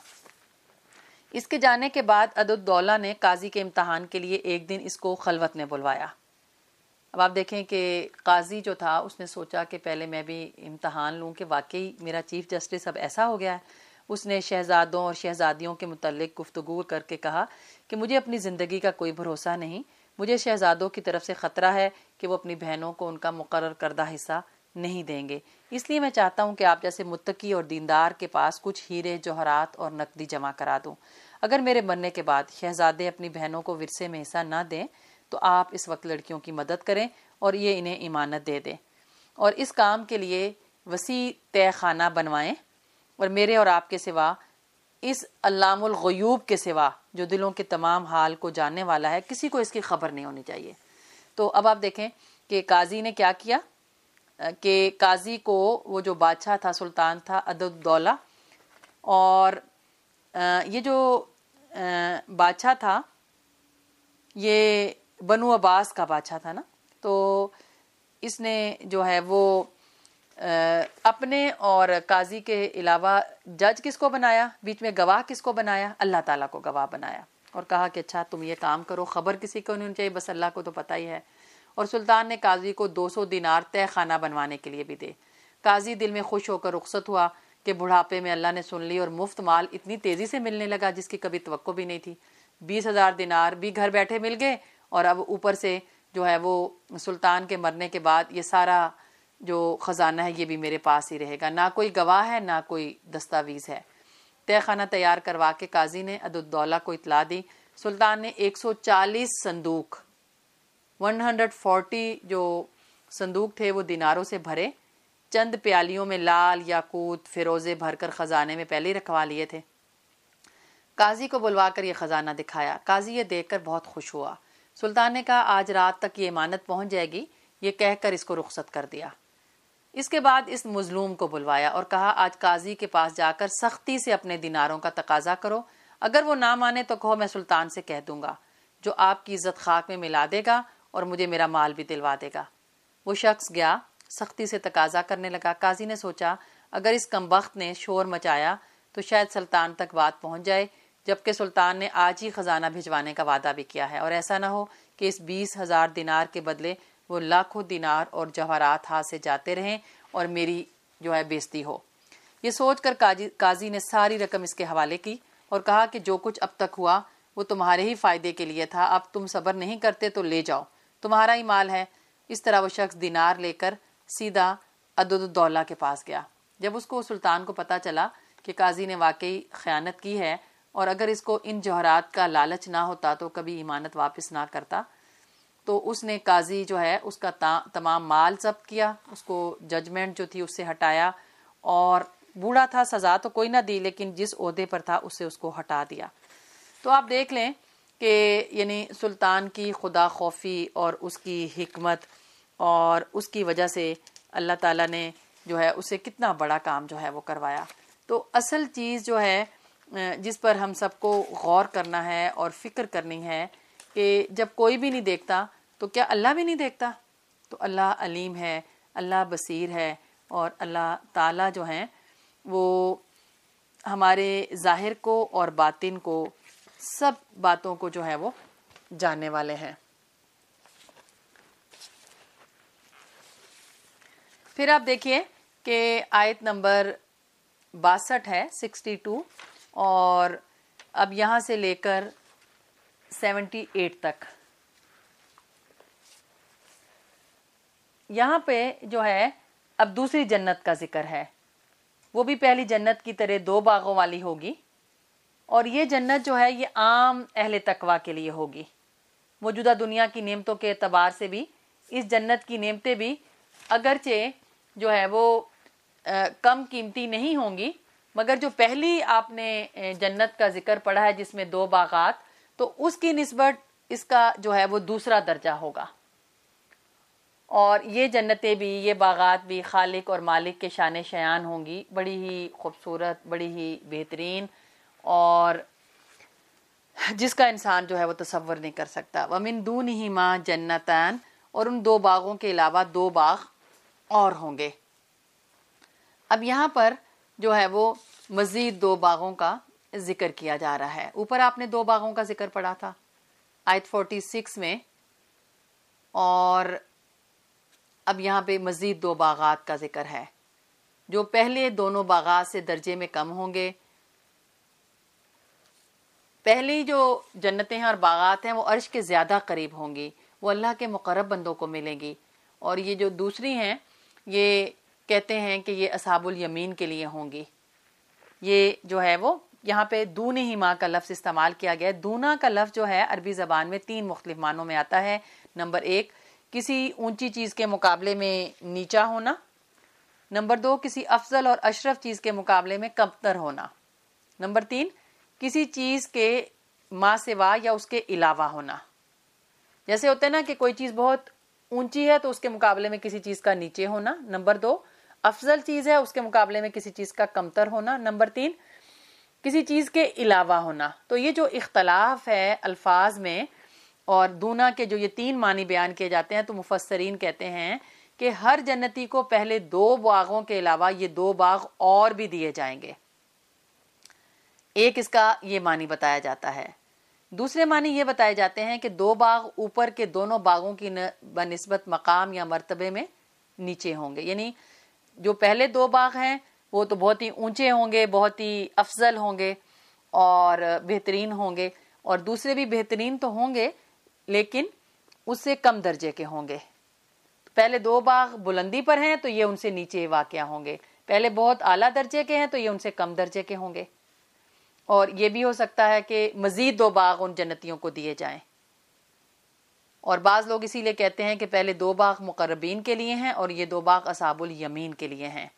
اس کے جانے کے بعد عدد دولہ نے قاضی کے امتحان کے لیے ایک دن اس کو خلوت میں بلوایا۔ اب آپ دیکھیں کہ قاضی جو تھا اس نے سوچا کہ پہلے میں بھی امتحان لوں کہ واقعی میرا چیف جسٹس اب ایسا ہو گیا ہے۔ اس نے شہزادوں اور شہزادیوں کے متعلق گفتگو کر کے کہا کہ مجھے اپنی زندگی کا کوئی بھروسہ نہیں، مجھے شہزادوں کی طرف سے خطرہ ہے کہ وہ اپنی بہنوں کو ان کا مقرر کردہ حصہ نہیں دیں گے، اس لیے میں چاہتا ہوں کہ آپ جیسے متقی اور دیندار کے پاس کچھ ہیرے جوہرات اور نقدی جمع کرا دوں۔ اگر میرے مرنے کے بعد شہزادے اپنی بہنوں کو ورثے میں حصہ نہ دیں تو آپ اس وقت لڑکیوں کی مدد کریں اور یہ انہیں امانت دے دیں، اور اس کام کے لیے وسیع تہ خانہ بنوائیں، اور میرے اور آپ کے سوا، اس علام الغیوب کے سوا جو دلوں کے تمام حال کو جاننے والا ہے، کسی کو اس کی خبر نہیں ہونی چاہیے۔ تو اب آپ دیکھیں کہ قاضی نے کیا کیا کہ قاضی کو وہ جو بادشاہ تھا، سلطان تھا عدد دولہ، اور یہ جو بادشاہ تھا یہ بنو عباس کا بادشاہ تھا نا، تو اس نے جو ہے وہ اپنے اور قاضی کے علاوہ جج کس کو بنایا، بیچ میں گواہ کس کو بنایا، اللہ تعالیٰ کو گواہ بنایا، اور کہا کہ اچھا تم یہ کام کرو، خبر کسی کو نہیں ہونی چاہیے، بس اللہ کو تو پتہ ہی ہے۔ اور سلطان نے قاضی کو 200 دینار تہ خانہ بنوانے کے لیے بھی دے۔ قاضی دل میں خوش ہو کر رخصت ہوا کہ بڑھاپے میں اللہ نے سن لی، اور مفت مال اتنی تیزی سے ملنے لگا جس کی کبھی توقع بھی نہیں تھی۔ 20,000 دینار بھی گھر بیٹھے مل گئے، اور اب اوپر سے جو ہے وہ سلطان کے مرنے کے بعد یہ سارا جو خزانہ ہے یہ بھی میرے پاس ہی رہے گا، نہ کوئی گواہ ہے نہ کوئی دستاویز ہے۔ تہ خانہ تیار کروا کے قاضی نے عددالدولہ کو اطلاع دی۔ سلطان نے 140 صندوق 140 جو صندوق تھے وہ دیناروں سے بھرے، چند پیالیوں میں لال یاقوت فیروزے بھر کر خزانے میں پہلے ہی رکھوا لیے تھے۔ قاضی کو بلوا کر یہ خزانہ دکھایا۔ قاضی یہ دیکھ کر بہت خوش ہوا۔ سلطان نے کہا آج رات تک یہ امانت پہنچ جائے گی، یہ کہہ کر اس کو رخصت کر دیا۔ اس کے بعد اس مظلوم کو بلوایا اور کہا آج قاضی کے پاس جا کر سختی سے اپنے دیناروں کا تقاضا کرو، اگر وہ نہ مانے تو کہو میں سلطان سے کہہ دوں گا، جو آپ کی عزت خاک میں ملا دے گا اور مجھے میرا مال بھی دلوا دے گا۔ وہ شخص گیا، سختی سے تقاضا کرنے لگا۔ قاضی نے سوچا اگر اس کمبخت نے شور مچایا تو شاید سلطان تک بات پہنچ جائے، جبکہ سلطان نے آج ہی خزانہ بھجوانے کا وعدہ بھی کیا ہے، اور ایسا نہ ہو کہ اس 20,000 دینار کے بدلے وہ لاکھوں دینار اور جواہرات ہاتھ سے جاتے رہیں اور میری جو ہے بےزتی ہو۔ یہ سوچ کر قاضی نے ساری رقم اس کے حوالے کی اور کہا کہ جو کچھ اب تک ہوا وہ تمہارے ہی فائدے کے لیے تھا، اب تم صبر نہیں کرتے تو لے جاؤ، تمہارا ہی مال ہے۔ اس طرح وہ شخص دینار لے کر سیدھا عددالدولہ کے پاس گیا۔ جب اس کو سلطان کو پتہ چلا کہ قاضی نے واقعی خیانت کی ہے اور اگر اس کو ان جوہرات کا لالچ نہ ہوتا تو کبھی ایمانت واپس نہ کرتا، تو اس نے قاضی جو ہے اس کا تمام مال ضبط کیا، اس کو ججمنٹ جو تھی اس سے ہٹایا، اور بوڑھا تھا سزا تو کوئی نہ دی لیکن جس عہدے پر تھا اس سے اس کو ہٹا دیا۔ تو آپ دیکھ لیں کہ یعنی سلطان کی خدا خوفی اور اس کی حکمت اور اس کی وجہ سے اللہ تعالیٰ نے جو ہے اسے کتنا بڑا کام جو ہے وہ کروایا۔ تو اصل چیز جو ہے جس پر ہم سب کو غور کرنا ہے اور فکر کرنی ہے کہ جب کوئی بھی نہیں دیکھتا تو کیا اللہ بھی نہیں دیکھتا؟ تو اللہ علیم ہے، اللہ بصیر ہے، اور اللہ تعالیٰ جو ہیں وہ ہمارے ظاہر کو اور باطن کو سب باتوں کو جو ہے وہ جاننے والے ہیں۔ پھر آپ دیکھیے کہ آیت نمبر 62 ہے 62، اور اب یہاں سے لے کر 78 تک یہاں پہ جو ہے اب دوسری جنت کا ذکر ہے، وہ بھی پہلی جنت کی طرح 2 باغوں والی ہوگی، اور یہ جنت جو ہے یہ عام اہل تقویٰ کے لیے ہوگی۔ موجودہ دنیا کی نعمتوں کے اعتبار سے بھی اس جنت کی نعمتیں بھی اگرچہ جو ہے وہ کم قیمتی نہیں ہوں گی، مگر جو پہلی آپ نے جنت کا ذکر پڑھا ہے جس میں 2 باغات، تو اس کی نسبت اس کا جو ہے وہ دوسرا درجہ ہوگا، اور یہ جنتیں بھی یہ باغات بھی خالق اور مالک کے شان شیان ہوں گی، بڑی ہی خوبصورت، بڑی ہی بہترین، اور جس کا انسان جو ہے وہ تصور نہیں کر سکتا۔ وَمِن دُونِهِمَا جَنَّتَانِ، اور ان 2 باغوں کے علاوہ 2 باغ اور ہوں گے۔ اب یہاں پر جو ہے وہ مزید 2 باغوں کا ذکر کیا جا رہا ہے۔ اوپر آپ نے 2 باغوں کا ذکر پڑھا تھا آیت 46 میں، اور اب یہاں پہ مزید 2 باغات کا ذکر ہے جو پہلے دونوں باغات سے درجے میں کم ہوں گے۔ پہلی جو جنتیں ہیں اور باغات ہیں وہ عرش کے زیادہ قریب ہوں گی، وہ اللہ کے مقرب بندوں کو ملیں گی، اور یہ جو دوسری ہیں یہ کہتے ہیں کہ یہ اصحاب الیمین کے لیے ہوں گی۔ یہ جو ہے وہ یہاں پہ دونہما کا لفظ استعمال کیا گیا ہے۔ دونا کا لفظ جو ہے عربی زبان میں 3 مختلف معنوں میں آتا ہے۔ نمبر 1 کسی اونچی چیز کے مقابلے میں نیچا ہونا، نمبر 2 کسی افضل اور اشرف چیز کے مقابلے میں کمتر ہونا، نمبر 3 کسی چیز کے ما سوا یا اس کے علاوہ ہونا۔ جیسے ہوتا ہے نا کہ کوئی چیز بہت اونچی ہے تو اس کے مقابلے میں کسی چیز کا نیچے ہونا، نمبر 2 افضل چیز ہے اس کے مقابلے میں کسی چیز کا کمتر ہونا، نمبر 3 کسی چیز کے علاوہ ہونا۔ تو یہ جو اختلاف ہے الفاظ میں اور دونا کے جو یہ 3 معنی بیان کیے جاتے ہیں تو مفسرین کہتے ہیں کہ ہر جنتی کو پہلے 2 باغوں کے علاوہ یہ 2 باغ اور بھی دیے جائیں گے. ایک اس کا یہ معنی بتایا جاتا ہے. دوسرے معنی یہ بتائے جاتے ہیں کہ 2 باغ اوپر کے دونوں باغوں کی بنسبت مقام یا مرتبے میں نیچے ہوں گے. یعنی جو پہلے 2 باغ ہیں وہ تو بہت ہی اونچے ہوں گے, بہت ہی افضل ہوں گے اور بہترین ہوں گے, اور دوسرے بھی بہترین تو ہوں گے لیکن اس سے کم درجے کے ہوں گے. پہلے 2 باغ بلندی پر ہیں تو یہ ان سے نیچے واقع ہوں گے, پہلے بہت اعلیٰ درجے کے ہیں تو یہ ان سے کم درجے کے ہوں گے. اور یہ بھی ہو سکتا ہے کہ مزید 2 باغ ان جنتیوں کو دیے جائیں. اور بعض لوگ اسی لیے کہتے ہیں کہ پہلے 2 باغ مقربین کے لیے ہیں اور یہ 2 باغ اصحاب الیمین کے لیے ہیں.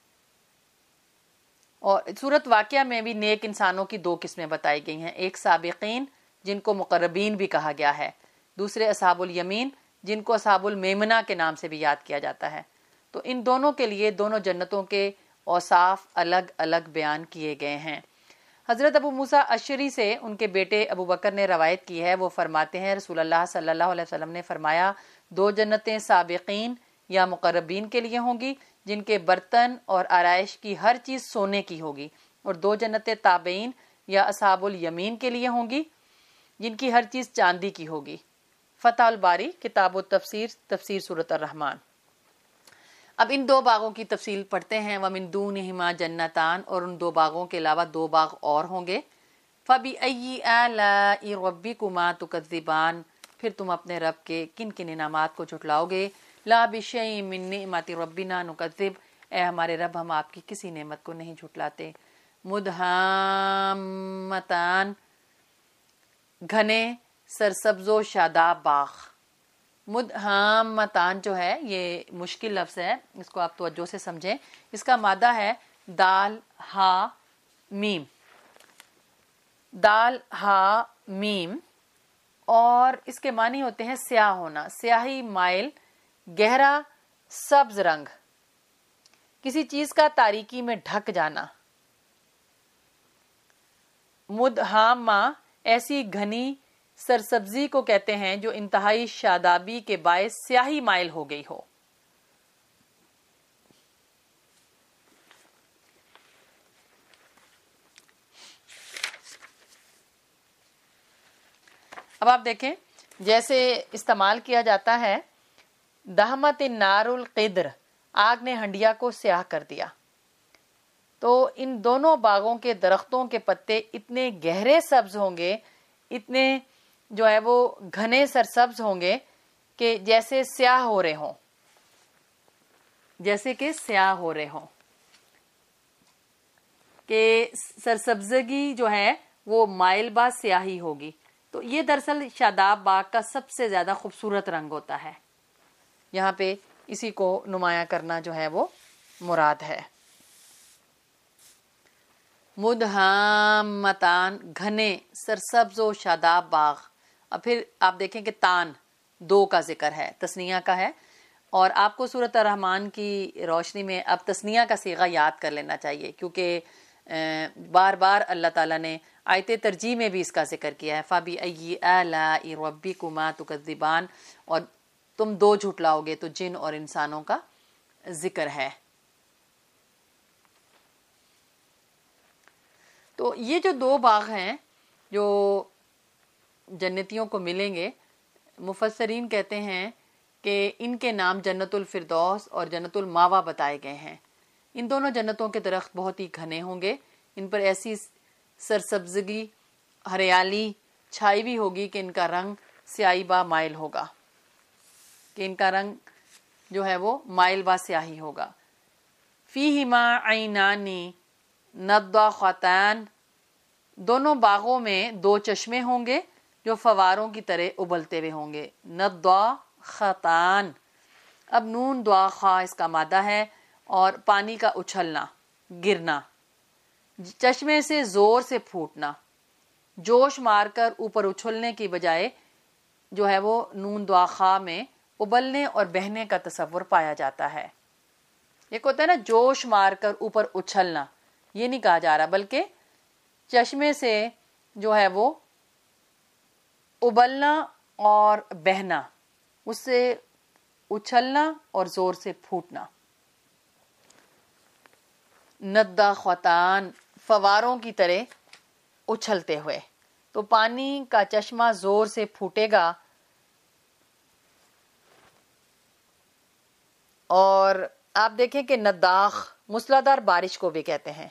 اور صورت واقعہ میں بھی نیک انسانوں کی 2 قسمیں بتائی گئی ہیں. ایک سابقین جن کو مقربین بھی کہا گیا ہے, دوسرے اصحاب الیمین جن کو اصحاب المیمنہ کے نام سے بھی یاد کیا جاتا ہے. تو ان دونوں کے لیے دونوں جنتوں کے اوصاف الگ الگ بیان کیے گئے ہیں. حضرت ابو موسیٰ اشعری سے ان کے بیٹے ابو بکر نے روایت کی ہے, وہ فرماتے ہیں رسول اللہ صلی اللہ علیہ وسلم نے فرمایا 2 جنتیں سابقین یا مقربین کے لیے ہوں گی جن کے برتن اور آرائش کی ہر چیز سونے کی ہوگی, اور 2 جنتیں تابعین یا اصحاب الیمین کے لیے ہوں گی جن کی ہر چیز چاندی کی ہوگی. فتح الباری کتاب التفسیر, تفسیر سورۃ الرحمن. اب ان 2 باغوں کی تفصیل پڑھتے ہیں. وَمِن دُونِهِمَا جَنَّتَانِ, اور ان 2 باغوں کے علاوہ 2 باغ اور ہوں گے. فَبِأَيِّ آلَاءِ رَبِّكُمَا تُكَذِّبَانِ, پھر تم اپنے رب کے کن کن انعامات کو جھٹلاؤ گے. لَا بِشَيْءٍ مِّن نِعْمَةِ رَبِّنَا نُكَذِّبُ, اے ہمارے رب ہم آپ کی کسی نعمت کو نہیں جھٹلاتے. مُدْحَامَّتَانِ, گھنے سرسبز و شاداب باغ. مدحامتان جو ہے یہ مشکل لفظ ہے, اس کو آپ توجہ سے سمجھیں. اس کا مادہ ہے دال ہا میم, دال ہا میم, اور اس کے معنی ہوتے ہیں سیاہ ہونا, سیاہی مائل, گہرا سبز رنگ, کسی چیز کا تاریکی میں ڈھک جانا. مدحامہ ایسی گھنی سرسبزی کو کہتے ہیں جو انتہائی شادابی کے باعث سیاہی مائل ہو گئی ہو. اب آپ دیکھیں جیسے استعمال کیا جاتا ہے دہمت النار القدر, آگ نے ہنڈیا کو سیاہ کر دیا. تو ان دونوں باغوں کے درختوں کے پتے اتنے گہرے سبز ہوں گے, اتنے جو ہے وہ گھنے سرسبز ہوں گے کہ جیسے سیاہ ہو رہے ہوں, جیسے کہ سیاہ ہو رہے ہوں, کہ سرسبزگی جو ہے وہ مائل با سیاہی ہوگی. تو یہ دراصل شاداب باغ کا سب سے زیادہ خوبصورت رنگ ہوتا ہے. یہاں پہ اسی کو نمایاں کرنا جو ہے وہ مراد ہے. مدحامتان, گھنے سرسبز و شاداب باغ. اب پھر آپ دیکھیں کہ تان 2 کا ذکر ہے, تثنیہ کا ہے, اور آپ کو سورۃ الرحمن کی روشنی میں اب تثنیہ کا صیغہ یاد کر لینا چاہیے, کیونکہ بار بار اللہ تعالیٰ نے آیت ترجیح میں بھی اس کا ذکر کیا ہے. فَبِأَيِّ آلَاءِ رَبِّكُمَا تُكَذِّبَانِ, اور تم 2 جھٹلاؤ گے, تو جن اور انسانوں کا ذکر ہے. تو یہ جو 2 باغ ہیں جو جنتیوں کو ملیں گے, مفسرین کہتے ہیں کہ ان کے نام جنت الفردوس اور جنت الماوا بتائے گئے ہیں. ان دونوں جنتوں کے درخت بہت ہی گھنے ہوں گے, ان پر ایسی سرسبزگی, ہریالی چھائی بھی ہوگی کہ ان کا رنگ سیاہی با مائل ہوگا, کہ ان کا رنگ جو ہے وہ مائل با سیاہی ہوگا. فیہما عینانی نضاختان, دونوں باغوں میں 2 چشمے ہوں گے جو فواروں کی طرح ابلتے ہوئے ہوں گے. نضاختان, اب نون دعا خا اس کا مادہ ہے, اور پانی کا اچھلنا, گرنا, چشمے سے زور سے پھوٹنا, جوش مار کر اوپر اچھلنے کی بجائے جو ہے وہ نون دعا خا میں ابلنے اور بہنے کا تصور پایا جاتا ہے. ایک ہوتا ہے نا جوش مار کر اوپر اچھلنا, یہ نہیں کہا جا رہا, بلکہ چشمے سے جو ہے وہ ابلنا اور بہنا، اس سے اچھلنا اور زور سے پھوٹنا. ندہ خواتان، فواروں کی طرح اچھلتے ہوئے. تو پانی کا چشمہ زور سے پھوٹے گا اور آپ دیکھیں کہ نداخ موسلادھار بارش کو بھی کہتے ہیں.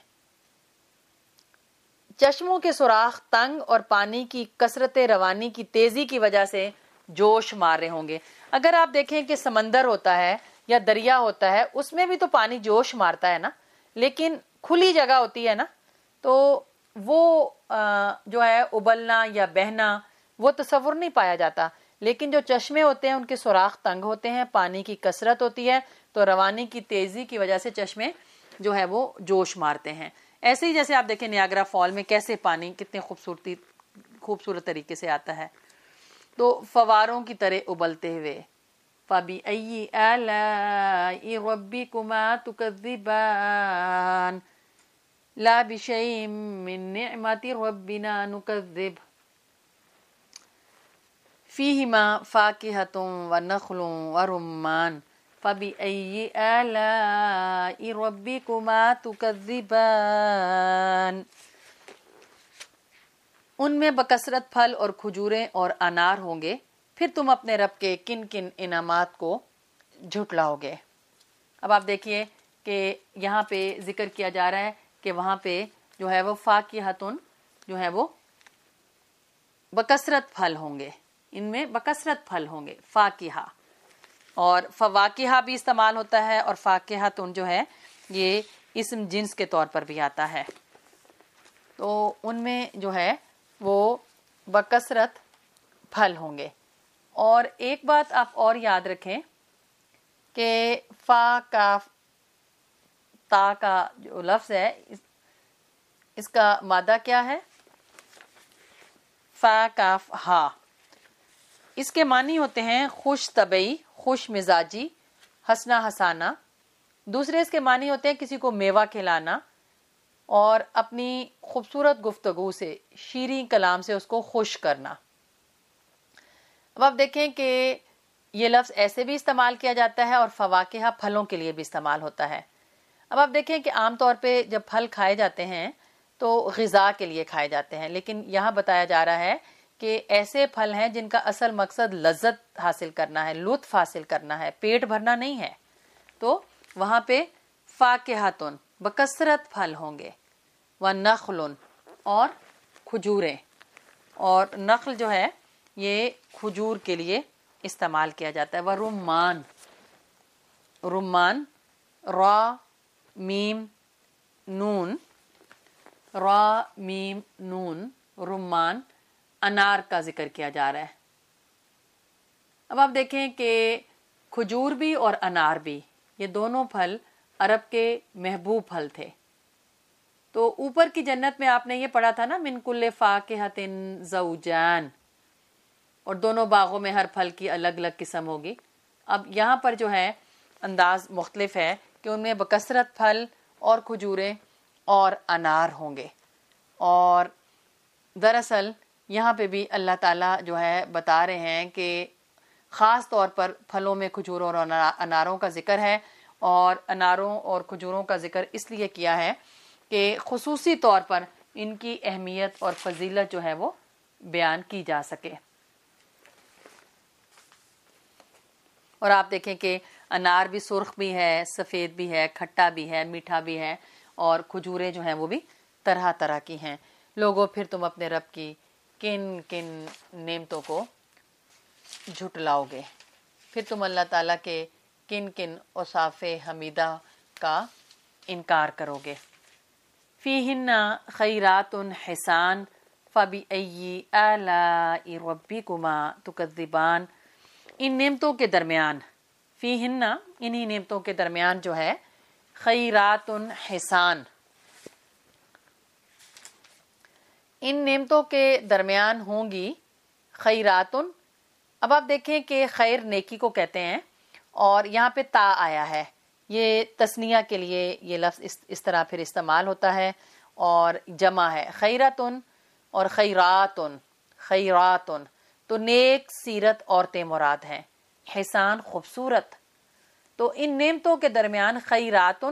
چشموں کے سوراخ تنگ اور پانی کی کثرت روانی کی تیزی کی وجہ سے جوش مار رہے ہوں گے. اگر آپ دیکھیں کہ سمندر ہوتا ہے یا دریا ہوتا ہے، اس میں بھی تو پانی جوش مارتا ہے نا، لیکن کھلی جگہ ہوتی ہے نا، تو وہ جو ہے ابلنا یا بہنا وہ تصور نہیں پایا جاتا. لیکن جو چشمے ہوتے ہیں ان کے سوراخ تنگ ہوتے ہیں، پانی کی کثرت ہوتی ہے، تو روانی کی تیزی کی وجہ سے چشمے جو ہے وہ جوش مارتے ہیں. ایسے ہی جیسے آپ دیکھیں نیاگرا فال میں کیسے پانی کتنے خوبصورت طریقے سے آتا ہے. تو فواروں کی طرح ابلتے ہوئے. فَبِأَيِّ آلَاءِ رَبِّكُمَا تُكَذِّبَانِ لَا بِشَيْءٍ مِّن نِّعْمَةِ رَبِّنَا نُكَذِّبُ فِيهِمَا فَاكِهَةٌ وَنَخْلٌ وَرُمَّانٌ فَبِأَيِّ آلَاءِ رَبِّكُمَا تُكَذِّبَانِ. ان میں بکثرت پھل اور کھجوریں اور انار ہوں گے، پھر تم اپنے رب کے کن کن انعامات کو جھٹلاؤ گے. اب آپ دیکھیے کہ یہاں پہ ذکر کیا جا رہا ہے کہ وہاں پہ جو ہے وہ فاکہتن جو ہے وہ بکثرت پھل ہوں گے، ان میں بکثرت پھل ہوں گے. فاکہہ اور فواکہہ بھی استعمال ہوتا ہے، اور فاکہتن جو ہے یہ اسم جنس کے طور پر بھی آتا ہے. تو ان میں جو ہے وہ بکثرت پھل ہوں گے. اور ایک بات آپ اور یاد رکھیں کہ فا کاف تا کا جو لفظ ہے اس کا مادہ کیا ہے؟ فا کاف ہا. اس کے معنی ہوتے ہیں خوش طبعی، خوش مزاجی، ہنسنا ہسانا. دوسرے اس کے معنی ہوتے ہیں کسی کو میوہ کھلانا اور اپنی خوبصورت گفتگو سے، شیریں کلام سے اس کو خوش کرنا. اب آپ دیکھیں کہ یہ لفظ ایسے بھی استعمال کیا جاتا ہے اور فواکہ پھلوں کے لیے بھی استعمال ہوتا ہے. اب آپ دیکھیں کہ عام طور پہ جب پھل کھائے جاتے ہیں تو غذا کے لیے کھائے جاتے ہیں، لیکن یہاں بتایا جا رہا ہے کہ ایسے پھل ہیں جن کا اصل مقصد لذت حاصل کرنا ہے، لطف حاصل کرنا ہے، پیٹ بھرنا نہیں ہے. تو وہاں پہ فاکہتن بکثرت پھل ہوں گے. وَنَخْلٌ اور کھجوریں. اور نخل جو ہے یہ کھجور کے لیے استعمال کیا جاتا ہے. وَرُمَّان، رمان، را میم نون، را میم نون، رمان، انار کا ذکر کیا جا رہا ہے. اب آپ دیکھیں کہ کھجور بھی اور انار بھی یہ دونوں پھل عرب کے محبوب پھل تھے. تو اوپر کی جنت میں آپ نے یہ پڑھا تھا نا من کل فاکہۃ زوجان، اور دونوں باغوں میں ہر پھل کی الگ الگ قسم ہوگی. اب یہاں پر جو ہے انداز مختلف ہے کہ ان میں بکثرت پھل اور کھجوریں اور انار ہوں گے. اور دراصل یہاں پہ بھی اللہ تعالیٰ جو ہے بتا رہے ہیں کہ خاص طور پر پھلوں میں کھجوروں اور اناروں کا ذکر ہے، اور اناروں اور کھجوروں کا ذکر اس لیے کیا ہے کہ خصوصی طور پر ان کی اہمیت اور فضیلت جو ہے وہ بیان کی جا سکے. اور آپ دیکھیں کہ انار بھی سرخ بھی ہے، سفید بھی ہے، کھٹا بھی ہے، میٹھا بھی ہے، اور کھجوریں جو ہیں وہ بھی طرح طرح کی ہیں. لوگوں پھر تم اپنے رب کی کن کن نعمتوں کو جھٹلاؤ گے، پھر تم اللہ تعالیٰ کے کن کن اوصاف حمیدہ کا انکار کرو گے. فیہن خیرات حسان فبأی آلاء ربکما تکذبان. ان نعمتوں کے درمیان، فیہن انہی نعمتوں کے درمیان جو ہے خیرات حسان، ان نعمتوں کے درمیان ہوں گی خیرات. اب آپ دیکھیں کہ خیر نیکی کو کہتے ہیں، اور یہاں پہ تا آیا ہے، یہ تثنیہ کے لیے یہ لفظ اس طرح پھر استعمال ہوتا ہے، اور جمع ہے خیراتن اور خیراتن. خیراتن تو نیک سیرت عورتیں مراد ہیں، حسان خوبصورت. تو ان نعمتوں کے درمیان خیرات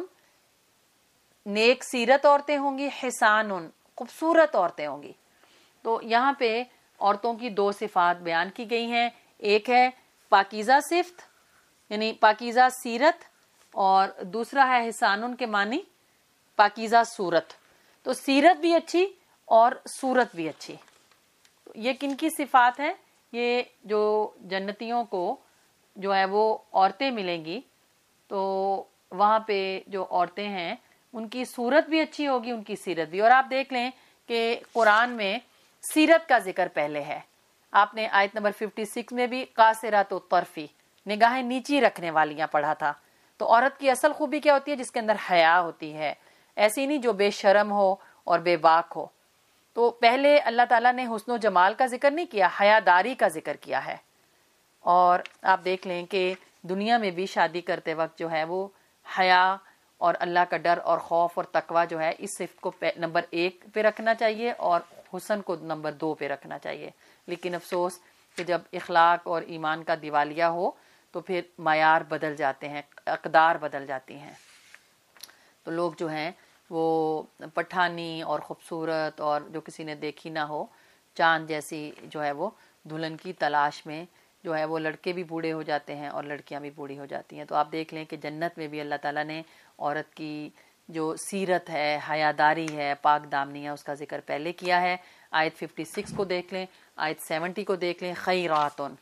نیک سیرت عورتیں ہوں گی، حسان خوبصورت عورتیں ہوں گی. تو یہاں پہ عورتوں کی دو صفات بیان کی گئی ہیں، ایک ہے پاکیزہ صفت یعنی پاکیزہ سیرت، اور دوسرا ہے حسان کے معنی پاکیزہ صورت. تو سیرت بھی اچھی اور صورت بھی اچھی. یہ کن کی صفات ہیں؟ یہ جو جنتیوں کو جو ہے وہ عورتیں ملیں گی تو وہاں پہ جو عورتیں ہیں ان کی صورت بھی اچھی ہوگی، ان کی سیرت بھی. اور آپ دیکھ لیں کہ قرآن میں سیرت کا ذکر پہلے ہے. آپ نے آیت نمبر 56 میں بھی قاصرات الطرفی نگاہیں نیچی رکھنے والیاں پڑھا تھا. تو عورت کی اصل خوبی کیا ہوتی ہے؟ جس کے اندر حیا ہوتی ہے، ایسی نہیں جو بے شرم ہو اور بے باک ہو. تو پہلے اللہ تعالیٰ نے حسن و جمال کا ذکر نہیں کیا، حیا داری کا ذکر کیا ہے. اور آپ دیکھ لیں کہ دنیا میں بھی شادی کرتے وقت جو ہے وہ حیا اور اللہ کا ڈر اور خوف اور تقوی جو ہے اس صفت کو نمبر 1 پہ رکھنا چاہیے اور حسن کو نمبر 2 پہ رکھنا چاہیے. لیکن افسوس کہ جب اخلاق اور ایمان کا دیوالیہ ہو تو پھر معیار بدل جاتے ہیں، اقدار بدل جاتی ہیں. تو لوگ جو ہیں وہ پٹھانی اور خوبصورت اور جو کسی نے دیکھی نہ ہو چاند جیسی جو ہے وہ دلہن کی تلاش میں جو ہے وہ لڑکے بھی بوڑھے ہو جاتے ہیں اور لڑکیاں بھی بوڑھی ہو جاتی ہیں. تو آپ دیکھ لیں کہ جنت میں بھی اللہ تعالیٰ نے عورت کی جو سیرت ہے، حیاداری ہے، پاک دامنی ہے، اس کا ذکر پہلے کیا ہے. آیت 56 کو دیکھ لیں، آیت 70 کو دیکھ لیں. خیراتن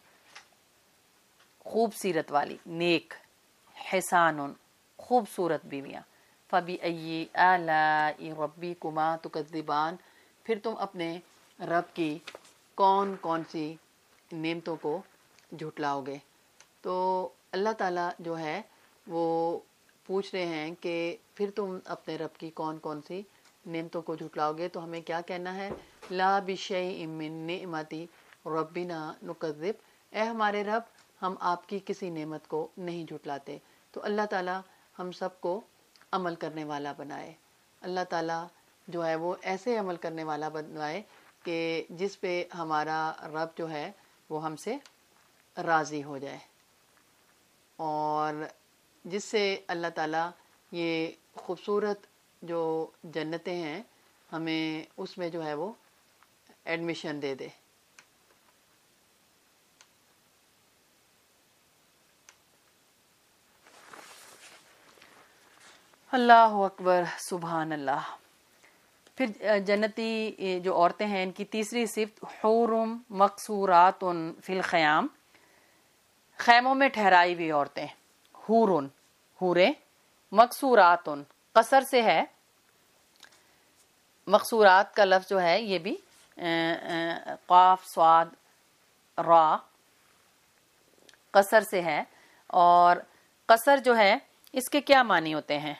خوب سیرت والی، نیک، حسان خوبصورت بیویاں. فَبِأَيِّ آلَاءِ رَبِّكُمَا تُكَذِّبَانِ پھر تم اپنے رب کی کون کون سی نعمتوں کو جھٹلاؤ گے. تو اللہ تعالیٰ جو ہے وہ پوچھ رہے ہیں کہ پھر تم اپنے رب کی کون کون سی نعمتوں کو جھٹلاؤ گے. تو ہمیں کیا کہنا ہے؟ لا بشیء من نعمتی ربنا نکذب، اے ہمارے رب ہم آپ کی کسی نعمت کو نہیں جھٹلاتے. تو اللہ تعالیٰ ہم سب کو عمل کرنے والا بنائے. اللہ تعالیٰ جو ہے وہ ایسے عمل کرنے والا بنائے کہ جس پہ ہمارا رب جو ہے وہ ہم سے راضی ہو جائے، اور جس سے اللہ تعالیٰ یہ خوبصورت جو جنتیں ہیں ہمیں اس میں جو ہے وہ ایڈمیشن دے دے. اللہ اکبر، سبحان اللہ. پھر جنتی جو عورتیں ہیں ان کی تیسری صفت حور مقصورات فی الخیام، خیموں میں ٹھہرائی ہوئی عورتیں. حورن، حوریں، مقصورات قصر سے ہے. مقصورات کا لفظ جو ہے یہ بھی قاف صاد را قصر سے ہے. اور قصر جو ہے اس کے کیا معنی ہوتے ہیں؟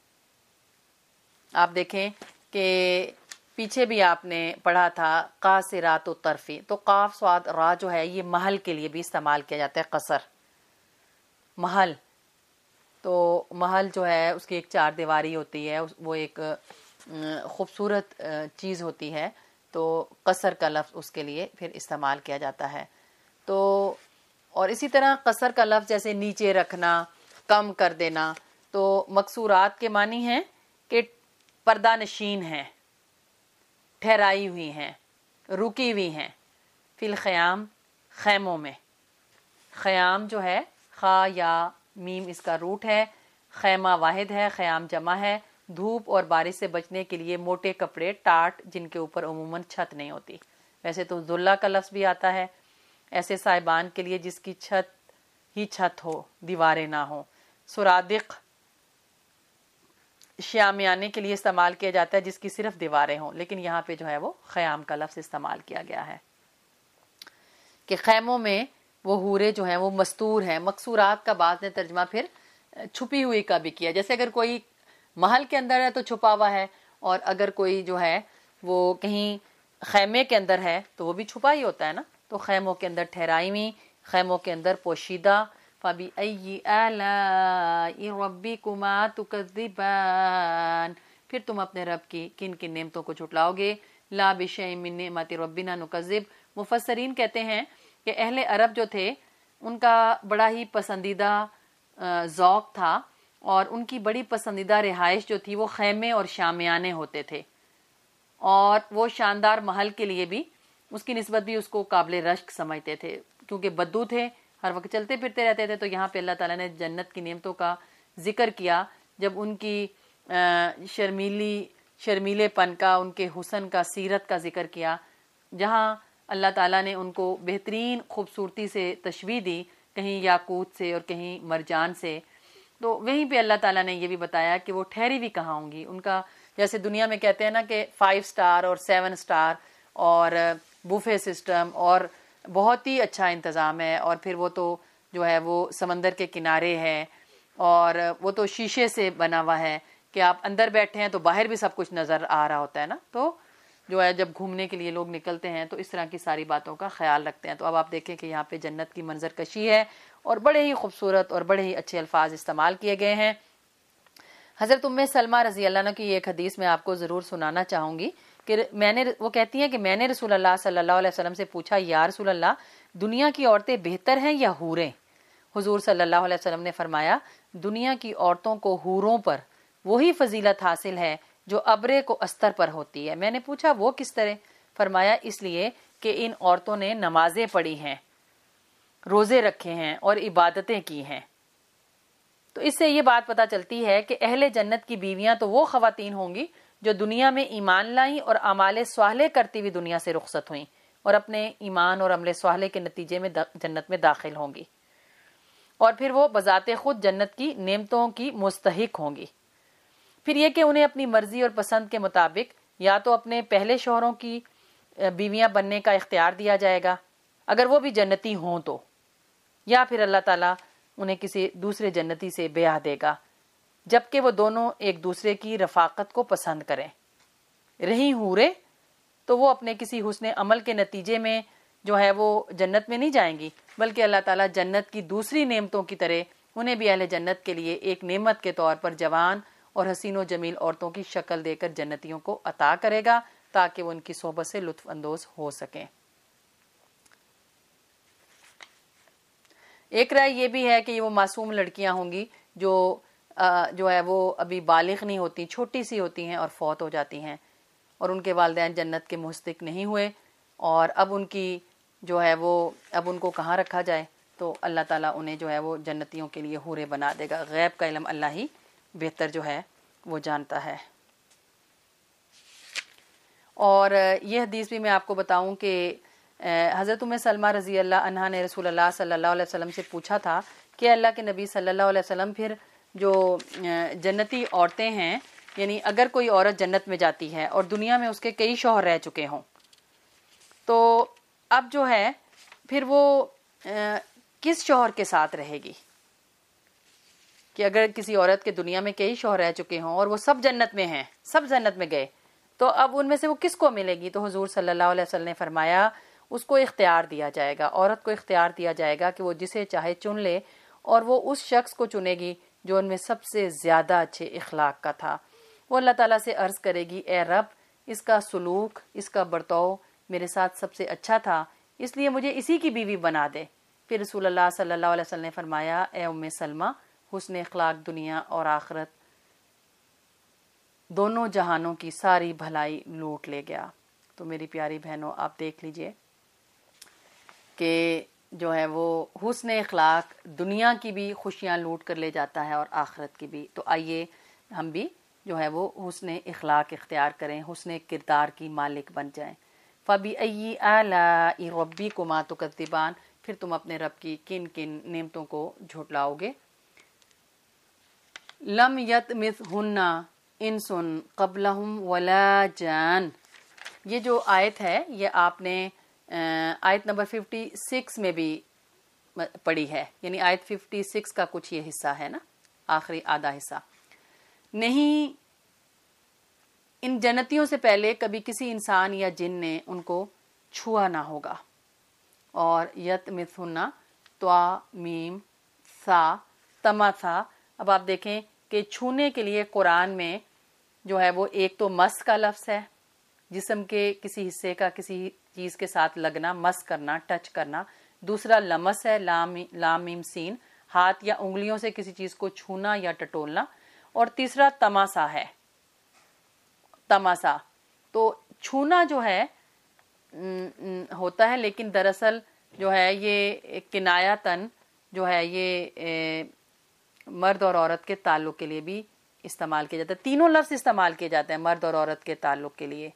آپ دیکھیں کہ پیچھے بھی آپ نے پڑھا تھا قاصرات الطرفی. تو قاف صاد را جو ہے یہ محل کے لیے بھی استعمال کیا جاتا ہے. قصر محل، تو محل جو ہے اس کی ایک 4 دیواری ہوتی ہے، وہ ایک خوبصورت چیز ہوتی ہے. تو قصر کا لفظ اس کے لیے پھر استعمال کیا جاتا ہے. تو اور اسی طرح قصر کا لفظ جیسے نیچے رکھنا، کم کر دینا. تو مقصورات کے معنی ہیں کہ پردہ نشین ہیں، ٹھہرائی ہوئی ہیں، رکی ہوئی ہیں. فی الخیام خیموں میں. خیام جو ہے خا یا میم اس کا روٹ ہے، خیمہ واحد ہے، خیام جمع ہے. دھوپ اور بارش سے بچنے کے لیے موٹے کپڑے، ٹاٹ جن کے اوپر عموماً چھت نہیں ہوتی. ویسے تو ذلہ کا لفظ بھی آتا ہے ایسے صاحبان کے لیے جس کی چھت ہی چھت ہو، دیواریں نہ ہوں. سرادق شامیانے کے لیے استعمال کیا جاتا ہے جس کی صرف دیواریں ہوں، لیکن یہاں پہ جو ہے وہ خیام کا لفظ استعمال کیا گیا ہے کہ خیموں میں وہ حوریں جو ہیں وہ مستور ہیں. مقصورات کا بعض نے ترجمہ پھر چھپی ہوئی کا بھی کیا، جیسے اگر کوئی محل کے اندر ہے تو چھپا ہوا ہے، اور اگر کوئی جو ہے وہ کہیں خیمے کے اندر ہے تو وہ بھی چھپا ہی ہوتا ہے نا. تو خیموں کے اندر ٹھہرائی ہوئی، خیموں کے اندر پوشیدہ. فَبِأَيِّ آلَاءِ رَبِّكُمَا تُكَذِّبَانِ پھر تم اپنے رب کی کن کن نعمتوں کو جھٹلاؤ گے. لا بِشَيْءٍ مِّن نِعْمَةِ رَبِّنَا نُكَذِّبُ مفسرین کہتے ہیں کہ اہل عرب جو تھے ان کا بڑا ہی پسندیدہ ذوق تھا، اور ان کی بڑی پسندیدہ رہائش جو تھی وہ خیمے اور شامیانے ہوتے تھے، اور وہ شاندار محل کے لیے بھی اس کی نسبت بھی اس کو قابل رشک سمجھتے تھے، کیونکہ بدو تھے، ہر وقت چلتے پھرتے رہتے تھے۔ تو یہاں پہ اللہ تعالیٰ نے جنت کی نعمتوں کا ذکر کیا جب ان کی شرمیلے پن کا، ان کے حسن کا، سیرت کا ذکر کیا، جہاں اللہ تعالیٰ نے ان کو بہترین خوبصورتی سے تشبیہ دی، کہیں یاقوت سے اور کہیں مرجان سے۔ تو وہیں پہ اللہ تعالیٰ نے یہ بھی بتایا کہ وہ ٹھہری بھی کہاں ہوں گی۔ ان کا جیسے دنیا میں کہتے ہیں نا کہ 5 سٹار اور 7 سٹار اور بوفے سسٹم اور بہت ہی اچھا انتظام ہے، اور پھر وہ تو جو ہے وہ سمندر کے کنارے ہے، اور وہ تو شیشے سے بنا ہوا ہے کہ آپ اندر بیٹھے ہیں تو باہر بھی سب کچھ نظر آ رہا ہوتا ہے نا۔ تو جو ہے جب گھومنے کے لیے لوگ نکلتے ہیں تو اس طرح کی ساری باتوں کا خیال رکھتے ہیں۔ تو اب آپ دیکھیں کہ یہاں پہ جنت کی منظر کشی ہے اور بڑے ہی خوبصورت اور بڑے ہی اچھے الفاظ استعمال کیے گئے ہیں۔ حضرت ام سلمہ رضی اللہ عنہ کی ایک حدیث میں آپ کو ضرور سنانا چاہوں گی کہ وہ کہتی ہیں کہ میں نے رسول اللہ صلی اللہ علیہ وسلم سے پوچھا، یا رسول اللہ، دنیا کی عورتیں بہتر ہیں یا حوریں؟ حضور صلی اللہ علیہ وسلم نے فرمایا، دنیا کی عورتوں کو حوروں پر وہی فضیلت حاصل ہے جو ابرے کو استر پر ہوتی ہے۔ میں نے پوچھا وہ کس طرح؟ فرمایا اس لیے کہ ان عورتوں نے نمازیں پڑھی ہیں، روزے رکھے ہیں اور عبادتیں کی ہیں۔ تو اس سے یہ بات پتہ چلتی ہے کہ اہل جنت کی بیویاں تو وہ خواتین ہوں گی جو دنیا میں ایمان لائیں اور اعمال صالح کرتی ہوئی دنیا سے رخصت ہوئیں، اور اپنے ایمان اور عمل صالح کے نتیجے میں جنت میں داخل ہوں گی، اور پھر وہ بذات خود جنت کی نعمتوں کی مستحق ہوں گی۔ پھر یہ کہ انہیں اپنی مرضی اور پسند کے مطابق یا تو اپنے پہلے شوہروں کی بیویاں بننے کا اختیار دیا جائے گا اگر وہ بھی جنتی ہوں تو، یا پھر اللہ تعالیٰ انہیں کسی دوسرے جنتی سے بیاہ دے گا، جبکہ وہ دونوں ایک دوسرے کی رفاقت کو پسند کریں۔ رہی حوریں تو وہ اپنے کسی حسن عمل کے نتیجے میں جو ہے وہ جنت میں نہیں جائیں گی، بلکہ اللہ تعالیٰ جنت کی دوسری نعمتوں کی طرح انہیں بھی اہل جنت کے لیے ایک نعمت کے طور پر جوان اور حسین و جمیل عورتوں کی شکل دے کر جنتیوں کو عطا کرے گا تاکہ وہ ان کی صحبت سے لطف اندوز ہو سکیں۔ ایک رائے یہ بھی ہے کہ یہ وہ معصوم لڑکیاں ہوں گی جو ہے وہ ابھی بالغ نہیں ہوتی، چھوٹی سی ہوتی ہیں اور فوت ہو جاتی ہیں، اور ان کے والدین جنت کے مستحق نہیں ہوئے، اور اب ان کی جو ہے وہ اب ان کو کہاں رکھا جائے؟ تو اللہ تعالیٰ انہیں جو ہے وہ جنتیوں کے لیے حوریں بنا دے گا۔ غیب کا علم اللہ ہی بہتر جو ہے وہ جانتا ہے۔ اور یہ حدیث بھی میں آپ کو بتاؤں کہ حضرت ام سلمہ رضی اللہ عنہا نے رسول اللہ صلی اللہ علیہ وسلم سے پوچھا تھا کہ اللہ کے نبی صلی اللہ علیہ وسلم، پھر جو جنتی عورتیں ہیں، یعنی اگر کوئی عورت جنت میں جاتی ہے اور دنیا میں اس کے کئی شوہر رہ چکے ہوں، تو اب جو ہے پھر وہ کس شوہر کے ساتھ رہے گی؟ کہ اگر کسی عورت کے دنیا میں کئی شوہر رہ چکے ہوں اور وہ سب جنت میں ہیں، سب جنت میں گئے، تو اب ان میں سے وہ کس کو ملے گی؟ تو حضور صلی اللہ علیہ وسلم نے فرمایا اس کو اختیار دیا جائے گا، عورت کو اختیار دیا جائے گا کہ وہ جسے چاہے چن لے، اور وہ اس شخص کو چنے گی جو ان میں سب سے زیادہ اچھے اخلاق کا تھا۔ وہ اللہ تعالیٰ سے عرض کرے گی، اے رب، اس کا سلوک، اس کا برتاؤ میرے ساتھ سب سے اچھا تھا، اس لیے مجھے اسی کی بیوی بنا دے۔ پھر رسول اللہ صلی اللہ علیہ وسلم نے فرمایا، اے ام سلمہ، حسن اخلاق دنیا اور آخرت دونوں جہانوں کی ساری بھلائی لوٹ لے گیا۔ تو میری پیاری بہنوں، آپ دیکھ لیجئے کہ جو ہے وہ حسن اخلاق دنیا کی بھی خوشیاں لوٹ کر لے جاتا ہے اور آخرت کی بھی۔ تو آئیے ہم بھی جو ہے وہ حسن اخلاق اختیار کریں، حسن کردار کی مالک بن جائیں۔ فَبِأَيِّ آلَاءِ رَبِّكُمَا تُكَذِّبَانِ، پھر تم اپنے رب کی کن کن نعمتوں کو جھٹلاؤ گے۔ لم یطمثہن انس قبلہم ولا جان، یہ جو آیت ہے یہ آپ نے آیت نمبر 56 میں بھی پڑھی ہے، یعنی آیت 56 کا کچھ یہ حصہ ہے نا، آخری آدھا حصہ۔ نہیں، ان جنتیوں سے پہلے کبھی کسی انسان یا جن نے ان کو چھوا نہ ہوگا۔ اور یطمثہن، طا میم سا تماسا، اب آپ دیکھیں کہ چھونے کے لیے قرآن میں جو ہے وہ ایک تو مس کا لفظ ہے، جسم کے کسی حصے کا کسی چیز کے ساتھ لگنا، مس کرنا، ٹچ کرنا، دوسرا لمس ہے، لام میم سین، ہاتھ یا انگلیوں سے کسی چیز کو چھونا یا ٹٹولنا، اور تیسرا تماسا ہے، تماسا تو چھونا جو ہے ہوتا ہے، لیکن دراصل جو ہے یہ کنایاتن جو ہے یہ مرد اور عورت کے تعلق کے لیے بھی استعمال کیا جاتا ہے. تینوں لفظ استعمال کیے جاتے ہیں مرد اور عورت کے تعلق کے لیے،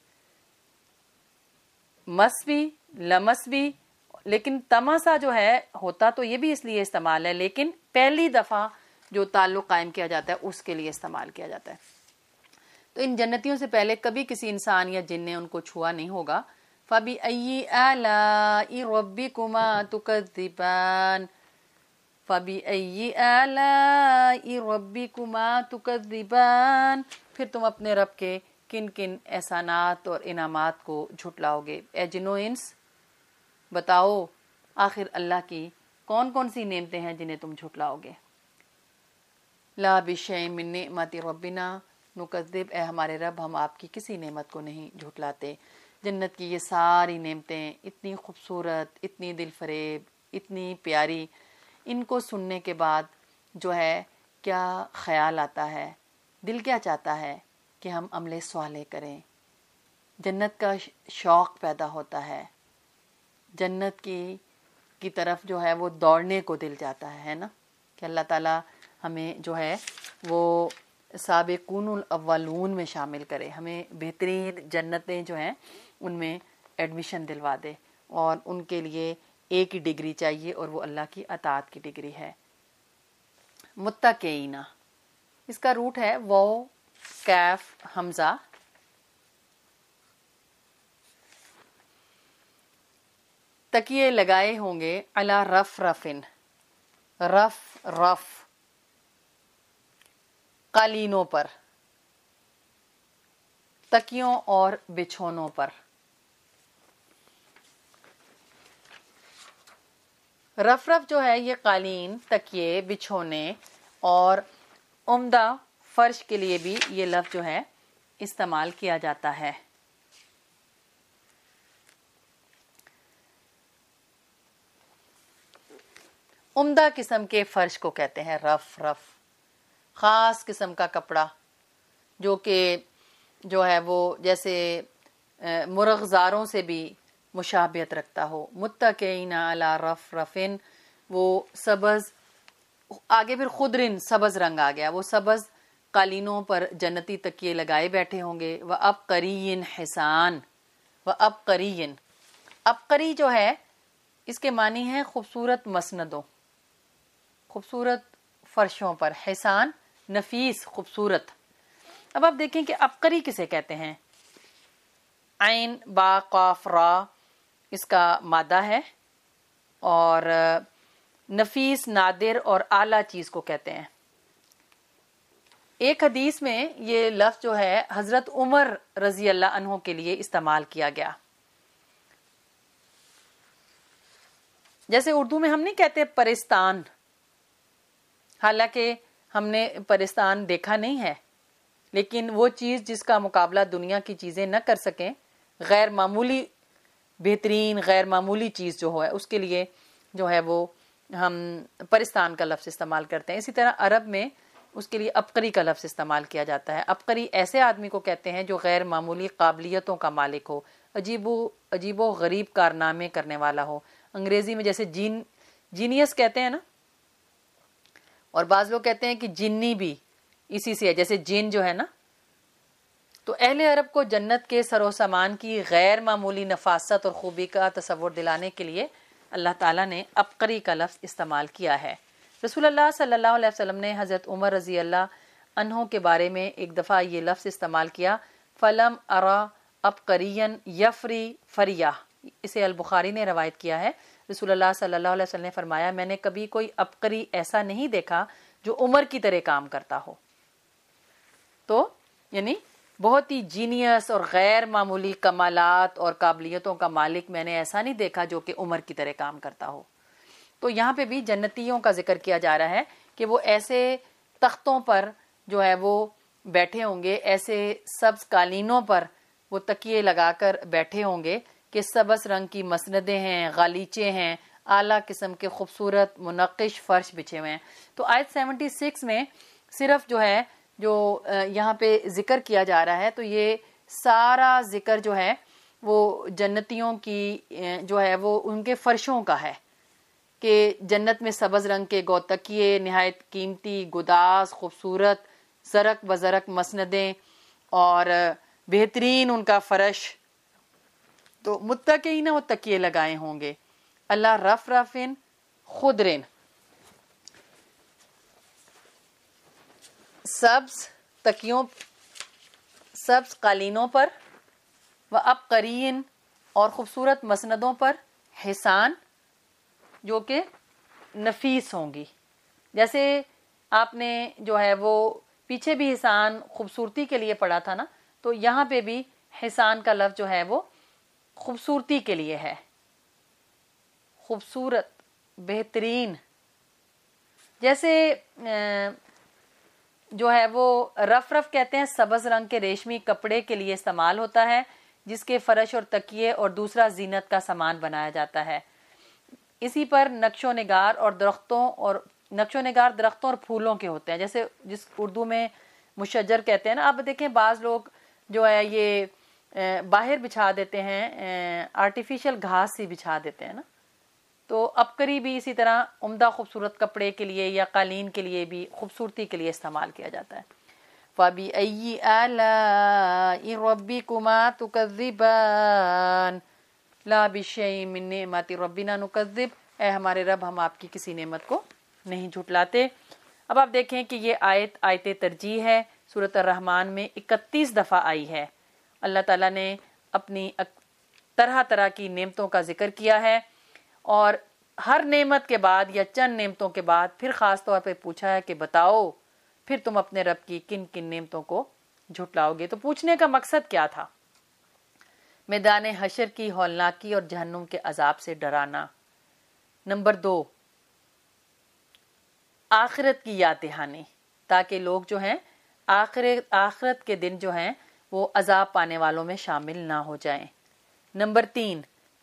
مس بھی، لمس بھی، لیکن تماسا جو ہے ہوتا تو یہ بھی اس لیے استعمال ہے، لیکن پہلی دفعہ جو تعلق قائم کیا جاتا ہے اس کے لیے استعمال کیا جاتا ہے. تو ان جنتیوں سے پہلے کبھی کسی انسان یا جن نے ان کو چھوا نہیں ہوگا. فَبِأَيِّ آلَاءِ رَبِّكُمَا تُكَذِّبَانِ، فَبِأَيِّ آلَاءِ رَبِّكُمَا تُكَذِّبَانِ، پھر تم اپنے رب کے کن کن احسانات اور انعامات کو جھٹلاؤ گے. اے جنو انس بتاؤ آخر اللہ کی کون کون سی نعمتیں ہیں جنہیں تم جھٹلاؤ گے. لا بشیء من نعمت ربنا نکذب، اے ہمارے رب ہم آپ کی کسی نعمت کو نہیں جھٹلاتے. جنت کی یہ ساری نعمتیں اتنی خوبصورت، اتنی دل فریب، اتنی پیاری، ان کو سننے کے بعد جو ہے کیا خیال آتا ہے، دل کیا چاہتا ہے کہ ہم عمل صالح کریں. جنت کا شوق پیدا ہوتا ہے، جنت کی طرف جو ہے وہ دوڑنے کو دل جاتا ہے نا، کہ اللہ تعالیٰ ہمیں جو ہے وہ سابقون الاولون میں شامل کرے، ہمیں بہترین جنتیں جو ہیں ان میں ایڈمیشن دلوا دے. اور ان کے لیے ایک ہی ڈگری چاہیے اور وہ اللہ کی اطاعت کی ڈگری ہے. متقینا، اس کا روٹ ہے واو کیف حمزہ. تکیے لگائے ہوں گے علی رف رفن، رف قالینوں پر، تکیوں اور بچھونوں پر. رف جو ہے یہ قالین، تکیے، بچھونے اور عمدہ فرش کے لیے بھی یہ لفظ جو ہے استعمال کیا جاتا ہے. عمدہ قسم کے فرش کو کہتے ہیں رف. خاص قسم کا کپڑا جو کہ جو ہے وہ جیسے مرغزاروں سے بھی مشابہت رکھتا ہو. متکئین علی رفن، وہ سبز، آگے پھر خضرن سبز رنگ آ گیا، وہ سبز قالینوں پر جنتی تکیے لگائے بیٹھے ہوں گے. وَأَبْقَرِيٍّ حِسَانٍ، وَأَبْقَرِيٍّ، ابقری جو ہے اس کے معنی ہے خوبصورت مسندوں، خوبصورت فرشوں پر. حسان نفیس، خوبصورت. اب آپ دیکھیں کہ ابقری کسے کہتے ہیں. عین با قاف را اس کا مادہ ہے، اور نفیس، نادر اور اعلیٰ چیز کو کہتے ہیں. ایک حدیث میں یہ لفظ جو ہے حضرت عمر رضی اللہ عنہ کے لیے استعمال کیا گیا. جیسے اردو میں ہم نہیں کہتے پرستان، حالانکہ ہم نے پرستان دیکھا نہیں ہے، لیکن وہ چیز جس کا مقابلہ دنیا کی چیزیں نہ کر سکیں، غیر معمولی بہترین غیر معمولی چیز جو ہے اس کے لیے جو ہے وہ ہم پرستان کا لفظ استعمال کرتے ہیں. اسی طرح عرب میں اس کے لیے ابقری کا لفظ استعمال کیا جاتا ہے. ابقری ایسے آدمی کو کہتے ہیں جو غیر معمولی قابلیتوں کا مالک ہو، عجیب و غریب کارنامے کرنے والا ہو. انگریزی میں جیسے جینیس کہتے ہیں نا، اور بعض لوگ کہتے ہیں کہ جنی بھی اسی سے ہے، جیسے جن جو ہے نا. تو اہل عرب کو جنت کے سر و سامان کی غیر معمولی نفاست اور خوبی کا تصور دلانے کے لیے اللہ تعالیٰ نے ابقری کا لفظ استعمال کیا ہے. رسول اللہ صلی اللہ علیہ وسلم نے حضرت عمر رضی اللہ عنہ کے بارے میں ایک دفعہ یہ لفظ استعمال کیا، فلم ارا ابقرین یفری فریا. اسے البخاری نے روایت کیا ہے. رسول اللہ صلی اللہ علیہ وسلم نے فرمایا، میں نے کبھی کوئی ابقری ایسا نہیں دیکھا جو عمر کی طرح کام کرتا ہو. تو یعنی بہت ہی جینیس اور غیر معمولی کمالات اور قابلیتوں کا مالک میں نے ایسا نہیں دیکھا جو کہ عمر کی طرح کام کرتا ہو. تو یہاں پہ بھی جنتیوں کا ذکر کیا جا رہا ہے کہ وہ ایسے تختوں پر جو ہے وہ بیٹھے ہوں گے، ایسے سبز قالینوں پر وہ تکیے لگا کر بیٹھے ہوں گے کہ سبز رنگ کی مسندیں ہیں، غالیچے ہیں، اعلیٰ قسم کے خوبصورت منقش فرش بچھے ہوئے ہیں. تو آیت 76 میں صرف جو ہے جو یہاں پہ ذکر کیا جا رہا ہے تو یہ سارا ذکر جو ہے وہ جنتیوں کی جو ہے وہ ان کے فرشوں کا ہے کہ جنت میں سبز رنگ کے گوتکیے، نہایت قیمتی گداز خوبصورت زرق بزرق مسندیں اور بہترین ان کا فرش. تو متکئین وہ تکیے لگائے ہوں گے. اللہ رف رفن خدرن، سبز تکیوں، سبز قالینوں پر، و ابقرین اور خوبصورت مسندوں پر، حسان جو کہ نفیس ہوں گی. جیسے آپ نے جو ہے وہ پیچھے بھی حسان خوبصورتی کے لیے پڑھا تھا نا، تو یہاں پہ بھی حسان کا لفظ جو ہے وہ خوبصورتی کے لیے ہے. خوبصورت، بہترین. جیسے جو ہے وہ رف رف کہتے ہیں سبز رنگ کے ریشمی کپڑے کے لیے استعمال ہوتا ہے جس کے فرش اور تکیے اور دوسرا زینت کا سامان بنایا جاتا ہے. اسی پر نقش و نگار اور درختوں اور پھولوں کے ہوتے ہیں، جیسے جس اردو میں مشجر کہتے ہیں نا. اب دیکھیں بعض لوگ جو ہے یہ باہر بچھا دیتے ہیں، آرٹیفیشل گھاس سی بچھا دیتے ہیں نا. تو ابکری بھی اسی طرح عمدہ خوبصورت کپڑے کے لیے یا قالین کے لیے بھی خوبصورتی کے لیے استعمال کیا جاتا ہے. فَبِأَيِّ آلَاءِ رَبِّكُمَا تُكَذِّبَانِ لَا بِشَيْءٍ مِّن نِعْمَةِ رَبِّنَا نُكَذِّبُ. اے ہمارے رب ہم آپ کی کسی نعمت کو نہیں جھٹلاتے. اب آپ دیکھیں کہ یہ آیت ترجیح ہے، سورۃ الرحمن میں 31 دفعہ آئی ہے. اللہ تعالیٰ نے اپنی طرح طرح کی نعمتوں کا ذکر کیا ہے اور ہر نعمت کے بعد یا چند نعمتوں کے بعد پھر خاص طور پہ پوچھا ہے کہ بتاؤ پھر تم اپنے رب کی کن کن نعمتوں کو جھٹلاؤ گے. تو پوچھنے کا مقصد کیا تھا؟ میدان حشر کی ہولناکی اور جہنم کے عذاب سے ڈرانا. نمبر 2، آخرت کی یاد دہانی تاکہ لوگ جو ہیں آخرت کے دن جو ہیں وہ عذاب پانے والوں میں شامل نہ ہو جائیں. نمبر 3،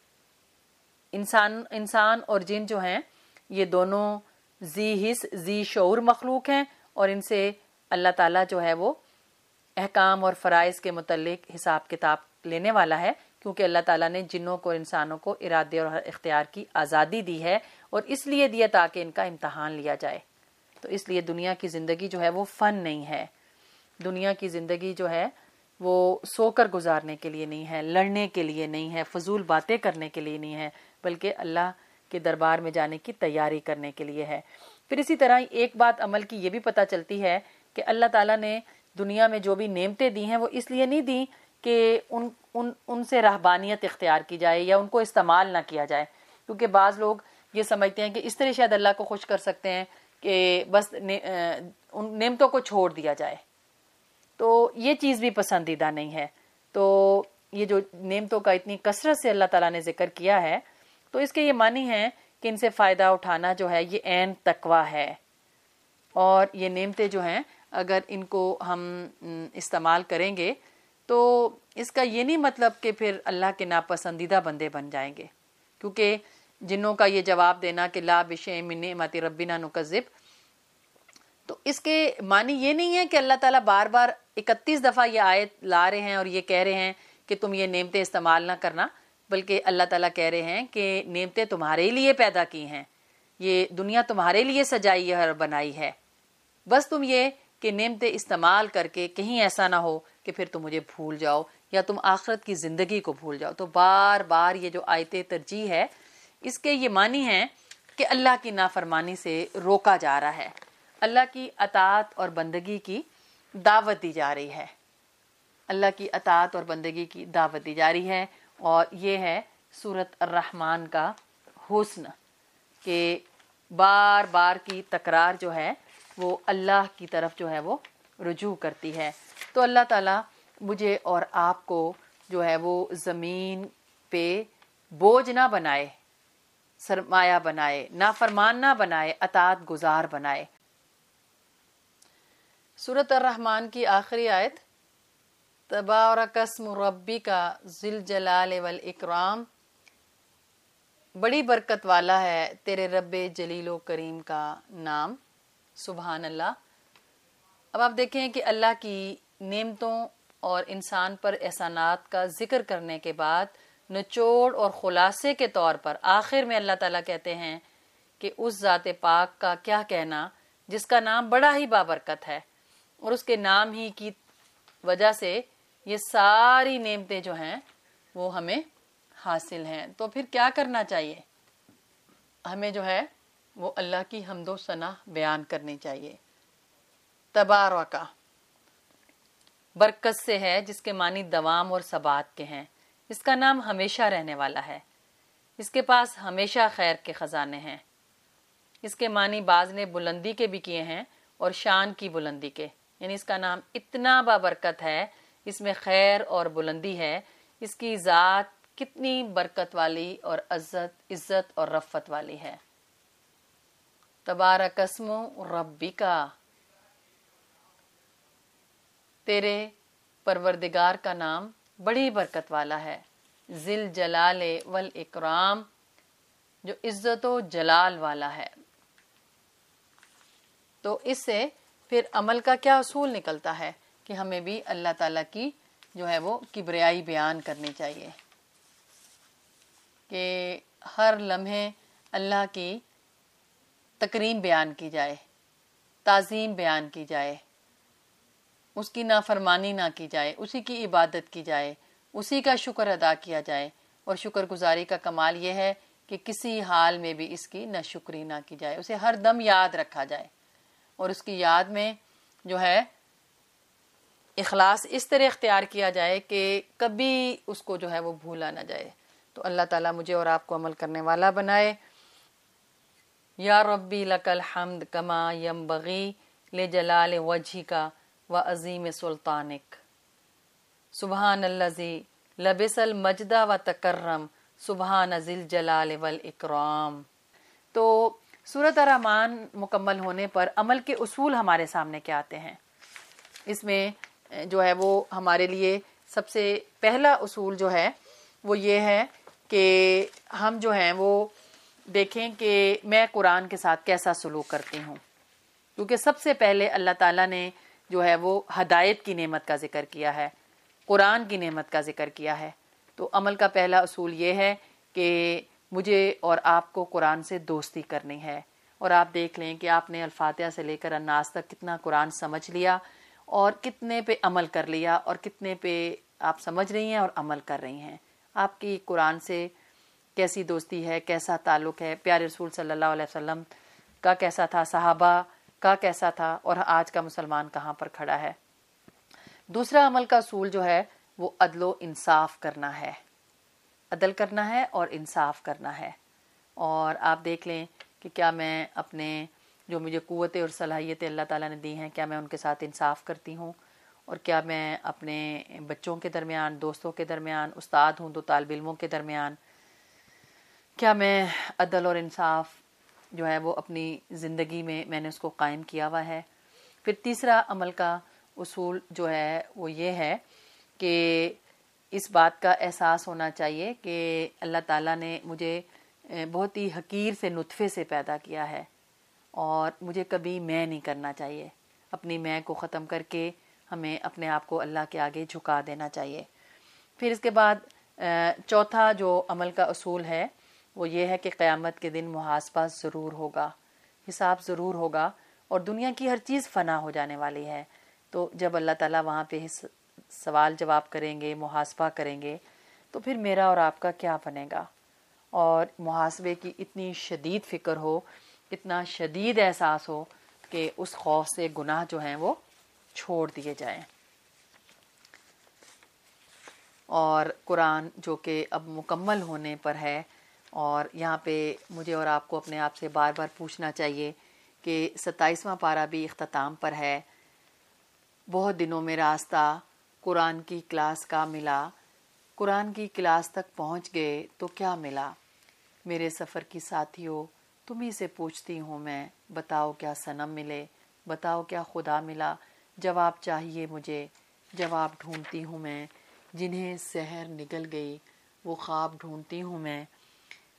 انسان اور جن جو ہیں یہ دونوں ذی حس ذی شعور مخلوق ہیں اور ان سے اللہ تعالیٰ جو ہے وہ احکام اور فرائض کے متعلق حساب کتاب لینے والا ہے، کیونکہ اللہ تعالیٰ نے جنوں کو اور انسانوں کو ارادے اور اختیار کی آزادی دی ہے اور اس لیے دیا تاکہ ان کا امتحان لیا جائے. تو اس لیے دنیا کی زندگی جو ہے وہ فن نہیں ہے. دنیا کی زندگی جو ہے وہ سو کر گزارنے کے لیے نہیں ہے، لڑنے کے لیے نہیں ہے، فضول باتیں کرنے کے لیے نہیں ہے، بلکہ اللہ کے دربار میں جانے کی تیاری کرنے کے لیے ہے. پھر اسی طرح ایک بات عمل کی یہ بھی پتہ چلتی ہے کہ اللہ تعالیٰ نے دنیا میں جو بھی نعمتیں دی ہیں وہ اس لیے نہیں دی کہ ان سے رہبانیت اختیار کی جائے یا ان کو استعمال نہ کیا جائے، کیونکہ بعض لوگ یہ سمجھتے ہیں کہ اس طرح شاید اللہ کو خوش کر سکتے ہیں کہ بس ان نعمتوں کو چھوڑ دیا جائے. تو یہ چیز بھی پسندیدہ نہیں ہے. تو یہ جو نعمتوں کا اتنی کثرت سے اللہ تعالیٰ نے ذکر کیا ہے تو اس کے یہ معنی ہے کہ ان سے فائدہ اٹھانا جو ہے یہ عین تقویٰ ہے. اور یہ نعمتیں جو ہیں اگر ان کو ہم استعمال کریں گے تو اس کا یہ نہیں مطلب کہ پھر اللہ کے ناپسندیدہ بندے بن جائیں گے، کیونکہ جنوں کا یہ جواب دینا کہ لا بشیء من نعمت ربنا نکذب، تو اس کے معنی یہ نہیں ہے کہ اللہ تعالیٰ بار بار 31 دفعہ یہ آیت لا رہے ہیں اور یہ کہہ رہے ہیں کہ تم یہ نعمتیں استعمال نہ کرنا، بلکہ اللہ تعالیٰ کہہ رہے ہیں کہ نعمتیں تمہارے لیے پیدا کی ہیں، یہ دنیا تمہارے لیے سجائی ہے اور بنائی ہے، بس تم یہ کہ نعمتیں استعمال کر کے کہیں ایسا نہ ہو کہ پھر تم مجھے بھول جاؤ یا تم آخرت کی زندگی کو بھول جاؤ. تو بار بار یہ جو آیت ترجیح ہے اس کے یہ معنی ہیں کہ اللہ کی نافرمانی سے روکا جا رہا ہے، اللہ کی اطاعت اور بندگی کی دعوت دی جا رہی ہے، اللہ کی اطاعت اور بندگی کی دعوت دی جا رہی ہے. اور یہ ہے سورۃ الرحمن کا حسن کہ بار بار کی تکرار جو ہے وہ اللہ کی طرف جو ہے وہ رجوع کرتی ہے. تو اللہ تعالیٰ مجھے اور آپ کو جو ہے وہ زمین پہ بوجھ نہ بنائے، سرمایہ بنائے، نافرمان نہ بنائے، اطاعت گزار بنائے. سورۃ الرحمن کی آخری آیت تبارک اسم ربک ذی الجلال والاکرام بڑی برکت والا ہے تیرے رب جلیل و کریم کا نام، سبحان اللہ۔ اب آپ دیکھیں کہ اللہ کی نعمتوں اور انسان پر احسانات کا ذکر کرنے کے بعد نچوڑ اور خلاصے کے طور پر آخر میں اللہ تعالیٰ کہتے ہیں کہ اس ذات پاک کا کیا کہنا جس کا نام بڑا ہی بابرکت ہے، اور اس کے نام ہی کی وجہ سے یہ ساری نعمتیں جو ہیں وہ ہمیں حاصل ہیں۔ تو پھر کیا کرنا چاہیے؟ ہمیں جو ہے وہ اللہ کی حمد و ثنا بیان کرنی چاہیے۔ تبارکہ برکت سے ہے جس کے معنی دوام اور ثبات کے ہیں، اس کا نام ہمیشہ رہنے والا ہے، اس کے پاس ہمیشہ خیر کے خزانے ہیں۔ اس کے معنی بعض نے بلندی کے بھی کیے ہیں اور شان کی بلندی کے، یعنی اس کا نام اتنا بابرکت ہے، اس میں خیر اور بلندی ہے، اس کی ذات کتنی برکت والی اور عزت اور رفعت والی ہے۔ تبارک اسم ربکا، تیرے پروردگار کا نام بڑی برکت والا ہے، ذل جلال والاکرام، جو عزت و جلال والا ہے۔ تو اس سے پھر عمل کا کیا اصول نکلتا ہے کہ ہمیں بھی اللہ تعالیٰ کی جو ہے وہ کبریائی بیان کرنی چاہیے، کہ ہر لمحے اللہ کی تکریم بیان کی جائے، تعظیم بیان کی جائے، اس کی نافرمانی نہ کی جائے، اسی کی عبادت کی جائے، اسی کا شکر ادا کیا جائے، اور شکر گزاری کا کمال یہ ہے کہ کسی حال میں بھی اس کی ناشکری نہ کی جائے، اسے ہر دم یاد رکھا جائے، اور اس کی یاد میں جو ہے اخلاص اس طرح اختیار کیا جائے کہ کبھی اس کو جو ہے وہ بھولا نہ جائے۔ تو اللہ تعالیٰ مجھے اور آپ کو عمل کرنے والا بنائے۔ یا ربی لک الحمد کما ینبغی لجلال وجہک وعظیم سلطانک، سبحان الذی لبس المجد وتکرم، سبحان ذی الجلال والاکرام۔ تو سورۃ الرحمن مکمل ہونے پر عمل کے اصول ہمارے سامنے کیا آتے ہیں؟ اس میں جو ہے وہ ہمارے لیے سب سے پہلا اصول جو ہے وہ یہ ہے کہ ہم جو ہیں وہ دیکھیں کہ میں قرآن کے ساتھ کیسا سلوک کرتی ہوں، کیونکہ سب سے پہلے اللہ تعالیٰ نے جو ہے وہ ہدایت کی نعمت کا ذکر کیا ہے، قرآن کی نعمت کا ذکر کیا ہے۔ تو عمل کا پہلا اصول یہ ہے کہ مجھے اور آپ کو قرآن سے دوستی کرنی ہے، اور آپ دیکھ لیں کہ آپ نے الفاتحہ سے لے کر الناس تک کتنا قرآن سمجھ لیا اور کتنے پہ عمل کر لیا، اور کتنے پہ آپ سمجھ رہی ہیں اور عمل کر رہی ہیں۔ آپ کی قرآن سے کیسی دوستی ہے، کیسا تعلق ہے، پیارے رسول صلی اللہ علیہ وسلم کا کیسا تھا، صحابہ کا کیسا تھا، اور آج کا مسلمان کہاں پر کھڑا ہے۔ دوسرا عمل کا اصول جو ہے وہ عدل و انصاف کرنا ہے، عدل کرنا ہے اور انصاف کرنا ہے۔ اور آپ دیکھ لیں کہ کیا میں اپنے جو مجھے قوتیں اور صلاحیتیں اللہ تعالیٰ نے دی ہیں، کیا میں ان کے ساتھ انصاف کرتی ہوں، اور کیا میں اپنے بچوں کے درمیان، دوستوں کے درمیان، استاد ہوں تو طالب علموں کے درمیان، کیا میں عدل اور انصاف جو ہے وہ اپنی زندگی میں نے اس کو قائم کیا ہوا ہے۔ پھر تیسرا عمل کا اصول جو ہے وہ یہ ہے کہ اس بات کا احساس ہونا چاہیے کہ اللہ تعالیٰ نے مجھے بہت ہی حقیر سے نطفے سے پیدا کیا ہے، اور مجھے کبھی میں نہیں کرنا چاہیے، اپنی میں کو ختم کر کے ہمیں اپنے آپ کو اللہ کے آگے جھکا دینا چاہیے۔ پھر اس کے بعد چوتھا جو عمل کا اصول ہے وہ یہ ہے کہ قیامت کے دن محاسبہ ضرور ہوگا، حساب ضرور ہوگا، اور دنیا کی ہر چیز فنا ہو جانے والی ہے۔ تو جب اللہ تعالیٰ وہاں پہ سوال جواب کریں گے، محاسبہ کریں گے، تو پھر میرا اور آپ کا کیا بنے گا؟ اور محاسبے کی اتنی شدید فکر ہو، اتنا شدید احساس ہو کہ اس خوف سے گناہ جو ہیں وہ چھوڑ دیے جائیں۔ اور قرآن جو کہ اب مکمل ہونے پر ہے، اور یہاں پہ مجھے اور آپ کو اپنے آپ سے بار بار پوچھنا چاہیے کہ 27واں پارہ بھی اختتام پر ہے۔ بہت دنوں میں راستہ قرآن کی کلاس کا ملا، قرآن کی کلاس تک پہنچ گئے تو کیا ملا؟ میرے سفر کی ساتھیوں، تمہیں سے پوچھتی ہوں میں، بتاؤ کیا صنم ملے، بتاؤ کیا خدا ملا، جواب چاہیے مجھے، جواب ڈھونڈتی ہوں میں، جنہیں سحر نگل گئی وہ خواب ڈھونڈتی ہوں میں،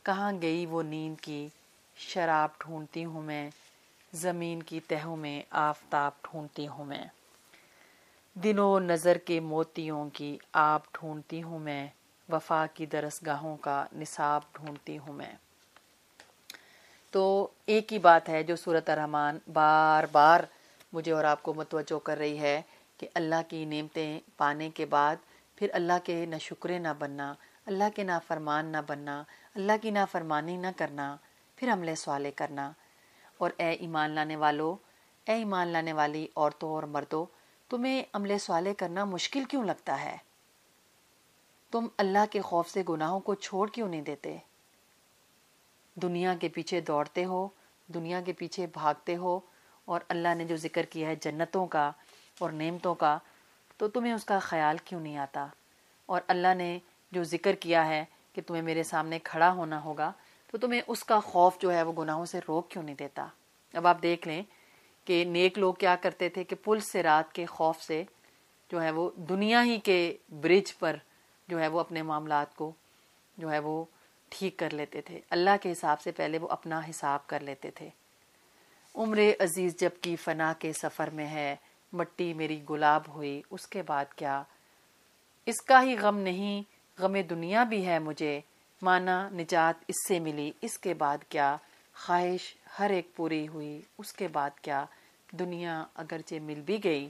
کہاں گئی وہ نیند کی شراب ڈھونڈتی ہوں میں، زمین کی تہوں میں آفتاب ڈھونڈتی ہوں میں، دنوں نظر کے موتیوں کی آپ ڈھونڈتی ہوں میں، وفا کی درسگاہوں کا نصاب ڈھونڈتی ہوں میں۔ تو ایک ہی بات ہے جو سورۃ الرحمن بار بار مجھے اور آپ کو متوجہ کر رہی ہے کہ اللہ کی نعمتیں پانے کے بعد پھر اللہ کے ناشکرے نہ بننا، اللہ کے نافرمان نہ بننا، اللہ کی نافرمانی نہ کرنا، پھر عمل صالح کرنا۔ اور اے ایمان لانے والو، اے ایمان لانے والی عورتوں اور مردوں، تمہیں عمل صالح کرنا مشکل کیوں لگتا ہے؟ تم اللہ کے خوف سے گناہوں کو چھوڑ کیوں نہیں دیتے؟ دنیا کے پیچھے دوڑتے ہو، دنیا کے پیچھے بھاگتے ہو، اور اللہ نے جو ذکر کیا ہے جنتوں کا اور نعمتوں کا، تو تمہیں اس کا خیال کیوں نہیں آتا؟ اور اللہ نے جو ذکر کیا ہے کہ تمہیں میرے سامنے کھڑا ہونا ہوگا، تو تمہیں اس کا خوف جو ہے وہ گناہوں سے روک کیوں نہیں دیتا؟ اب آپ دیکھ لیں کہ نیک لوگ کیا کرتے تھے کہ پل سے رات کے خوف سے جو ہے وہ دنیا ہی کے برج پر جو ہے وہ اپنے معاملات کو جو ہے وہ ٹھیک کر لیتے تھے، اللہ کے حساب سے پہلے وہ اپنا حساب کر لیتے تھے۔ عمر عزیز جب کی فنا کے سفر میں ہے، مٹی میری گلاب ہوئی اس کے بعد کیا؟ اس کا ہی غم نہیں، غم دنیا بھی ہے مجھے، مانا نجات اس سے ملی اس کے بعد کیا؟ خواہش ہر ایک پوری ہوئی اس کے بعد کیا؟ دنیا اگرچہ مل بھی گئی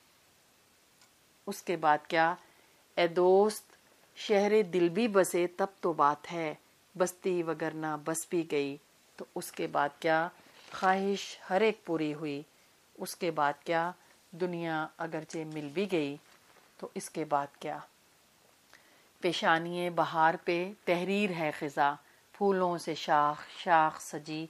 اس کے بعد کیا؟ اے دوست شہر دل بھی بسے تب تو بات ہے، بستی وگرنہ بس بھی گئی تو اس کے بعد کیا؟ خواہش ہر ایک پوری ہوئی اس کے بعد کیا؟ دنیا اگرچہ مل بھی گئی تو اس کے بعد کیا؟ پیشانی بہار پہ تحریر ہے خزاں، پھولوں سے شاخ شاخ سجی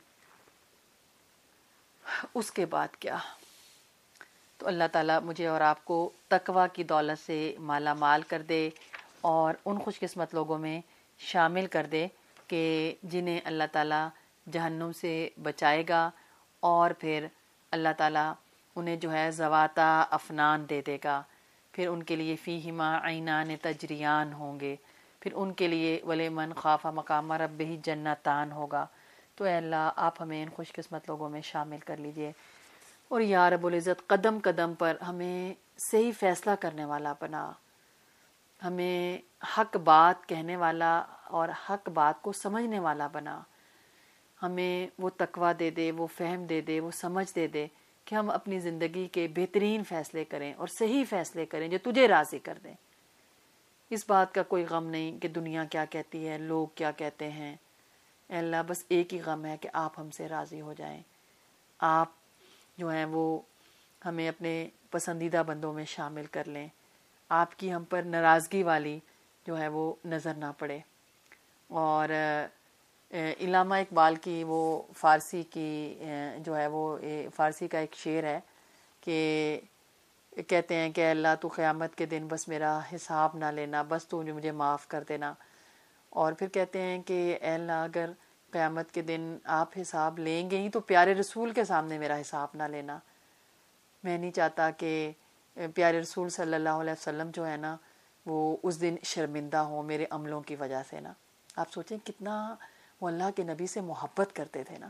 اس کے بعد کیا؟ تو اللہ تعالیٰ مجھے اور آپ کو تقوی کی دولت سے مالا مال کر دے اور ان خوش قسمت لوگوں میں شامل کر دے کہ جنہیں اللہ تعالیٰ جہنم سے بچائے گا، اور پھر اللہ تعالیٰ انہیں جو ہے ذواتا افنان دے دے گا، پھر ان کے لیے فیہما عینان تجریان ہوں گے، پھر ان کے لیے ولیمن خاف مقام ربہ جنتان ہوگا۔ تو اے اللہ آپ ہمیں ان خوش قسمت لوگوں میں شامل کر لیجئے، اور یا رب العزت قدم قدم پر ہمیں صحیح فیصلہ کرنے والا بنا، ہمیں حق بات کہنے والا اور حق بات کو سمجھنے والا بنا، ہمیں وہ تقوی دے دے، وہ فہم دے دے، وہ سمجھ دے دے کہ ہم اپنی زندگی کے بہترین فیصلے کریں اور صحیح فیصلے کریں جو تجھے راضی کر دیں۔ اس بات کا کوئی غم نہیں کہ دنیا کیا کہتی ہے، لوگ کیا کہتے ہیں۔ اے اللہ بس ایک ہی غم ہے کہ آپ ہم سے راضی ہو جائیں، آپ جو ہیں وہ ہمیں اپنے پسندیدہ بندوں میں شامل کر لیں، آپ کی ہم پر ناراضگی والی جو ہے وہ نظر نہ پڑے۔ اور علامہ اقبال کی وہ فارسی کی جو ہے وہ فارسی کا ایک شعر ہے کہ کہتے ہیں کہ اللہ تو قیامت کے دن بس میرا حساب نہ لینا، بس تو مجھے معاف کر دینا۔ اور پھر کہتے ہیں کہ اے اللہ اگر قیامت کے دن آپ حساب لیں گے ہی تو پیارے رسول کے سامنے میرا حساب نہ لینا۔ میں نہیں چاہتا کہ پیارے رسول صلی اللہ علیہ وسلم جو ہے نا وہ اس دن شرمندہ ہوں میرے عملوں کی وجہ سے نا۔ آپ سوچیں کتنا وہ اللہ کے نبی سے محبت کرتے تھے نا۔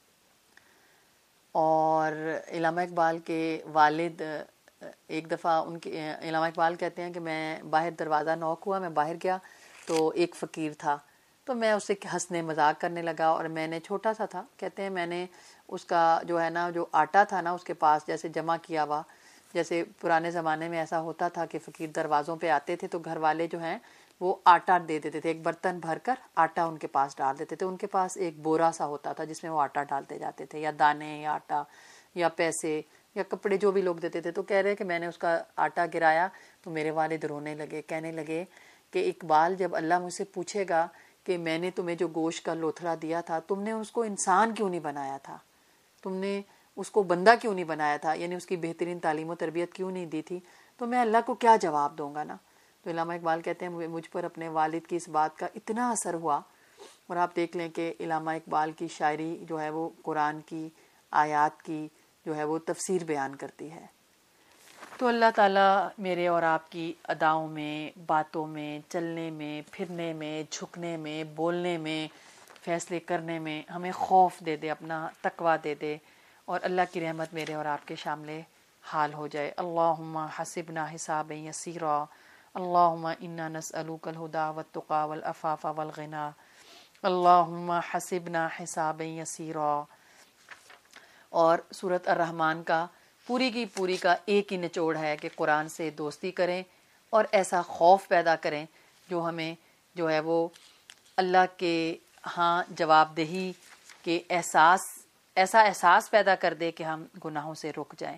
اور علامہ اقبال کے والد ایک دفعہ ان کے علامہ اقبال کہتے ہیں کہ میں باہر دروازہ نوک ہوا، میں باہر گیا تو ایک فقیر تھا، تو میں اس سے ہنسنے مذاق کرنے لگا، اور میں نے چھوٹا سا تھا، کہتے ہیں میں نے اس کا جو ہے نا جو آٹا تھا نا اس کے پاس جیسے جمع کیا ہوا، جیسے پرانے زمانے میں ایسا ہوتا تھا کہ فقیر دروازوں پہ آتے تھے تو گھر والے جو ہیں وہ آٹا دے دیتے تھے، ایک برتن بھر کر آٹا ان کے پاس ڈال دیتے تھے، ان کے پاس ایک بورا سا ہوتا تھا جس میں وہ آٹا ڈالتے جاتے تھے، یا دانے یا آٹا یا پیسے یا کپڑے جو بھی لوگ دیتے تھے۔ تو کہہ رہے کہ میں نے اس کا آٹا گرایا تو میرے والد رونے لگے، کہنے لگے کہ اقبال جب اللہ مجھ سے پوچھے گا کہ میں نے تمہیں جو گوشت کا لوتھڑا دیا تھا تم نے اس کو انسان کیوں نہیں بنایا تھا، تم نے اس کو بندہ کیوں نہیں بنایا تھا، یعنی اس کی بہترین تعلیم و تربیت کیوں نہیں دی تھی، تو میں اللہ کو کیا جواب دوں گا نا۔ تو علامہ اقبال کہتے ہیں مجھ پر اپنے والد کی اس بات کا اتنا اثر ہوا، اور آپ دیکھ لیں کہ علامہ اقبال کی شاعری جو ہے وہ قرآن کی آیات کی جو ہے وہ تفسیر بیان کرتی ہے۔ تو اللہ تعالیٰ میرے اور آپ کی اداؤں میں، باتوں میں، چلنے میں، پھرنے میں، جھکنے میں، بولنے میں فیصلے کرنے میں ہمیں خوف دے دے، اپنا تقوی دے دے، اور اللہ کی رحمت میرے اور آپ کے شامل حال ہو جائے۔ اللہم حسبنا حسابا یسیرا، اللہم انا نسألوک الہدی والتقی والعفاف والغنی، اللہم حسبنا حسابا یسیرا۔ اور سورۃ الرحمن کا پوری کی پوری کا ایک ہی نچوڑ ہے کہ قرآن سے دوستی کریں اور ایسا خوف پیدا کریں جو ہمیں جو ہے وہ اللہ کے ہاں جواب دہی کے ایسا احساس پیدا کر دے کہ ہم گناہوں سے رک جائیں۔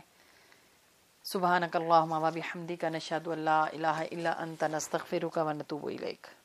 سبحانک اللہم و بحمدک، نشہد ان لا الہ الا انت، نستغفرک و نتوب الیک۔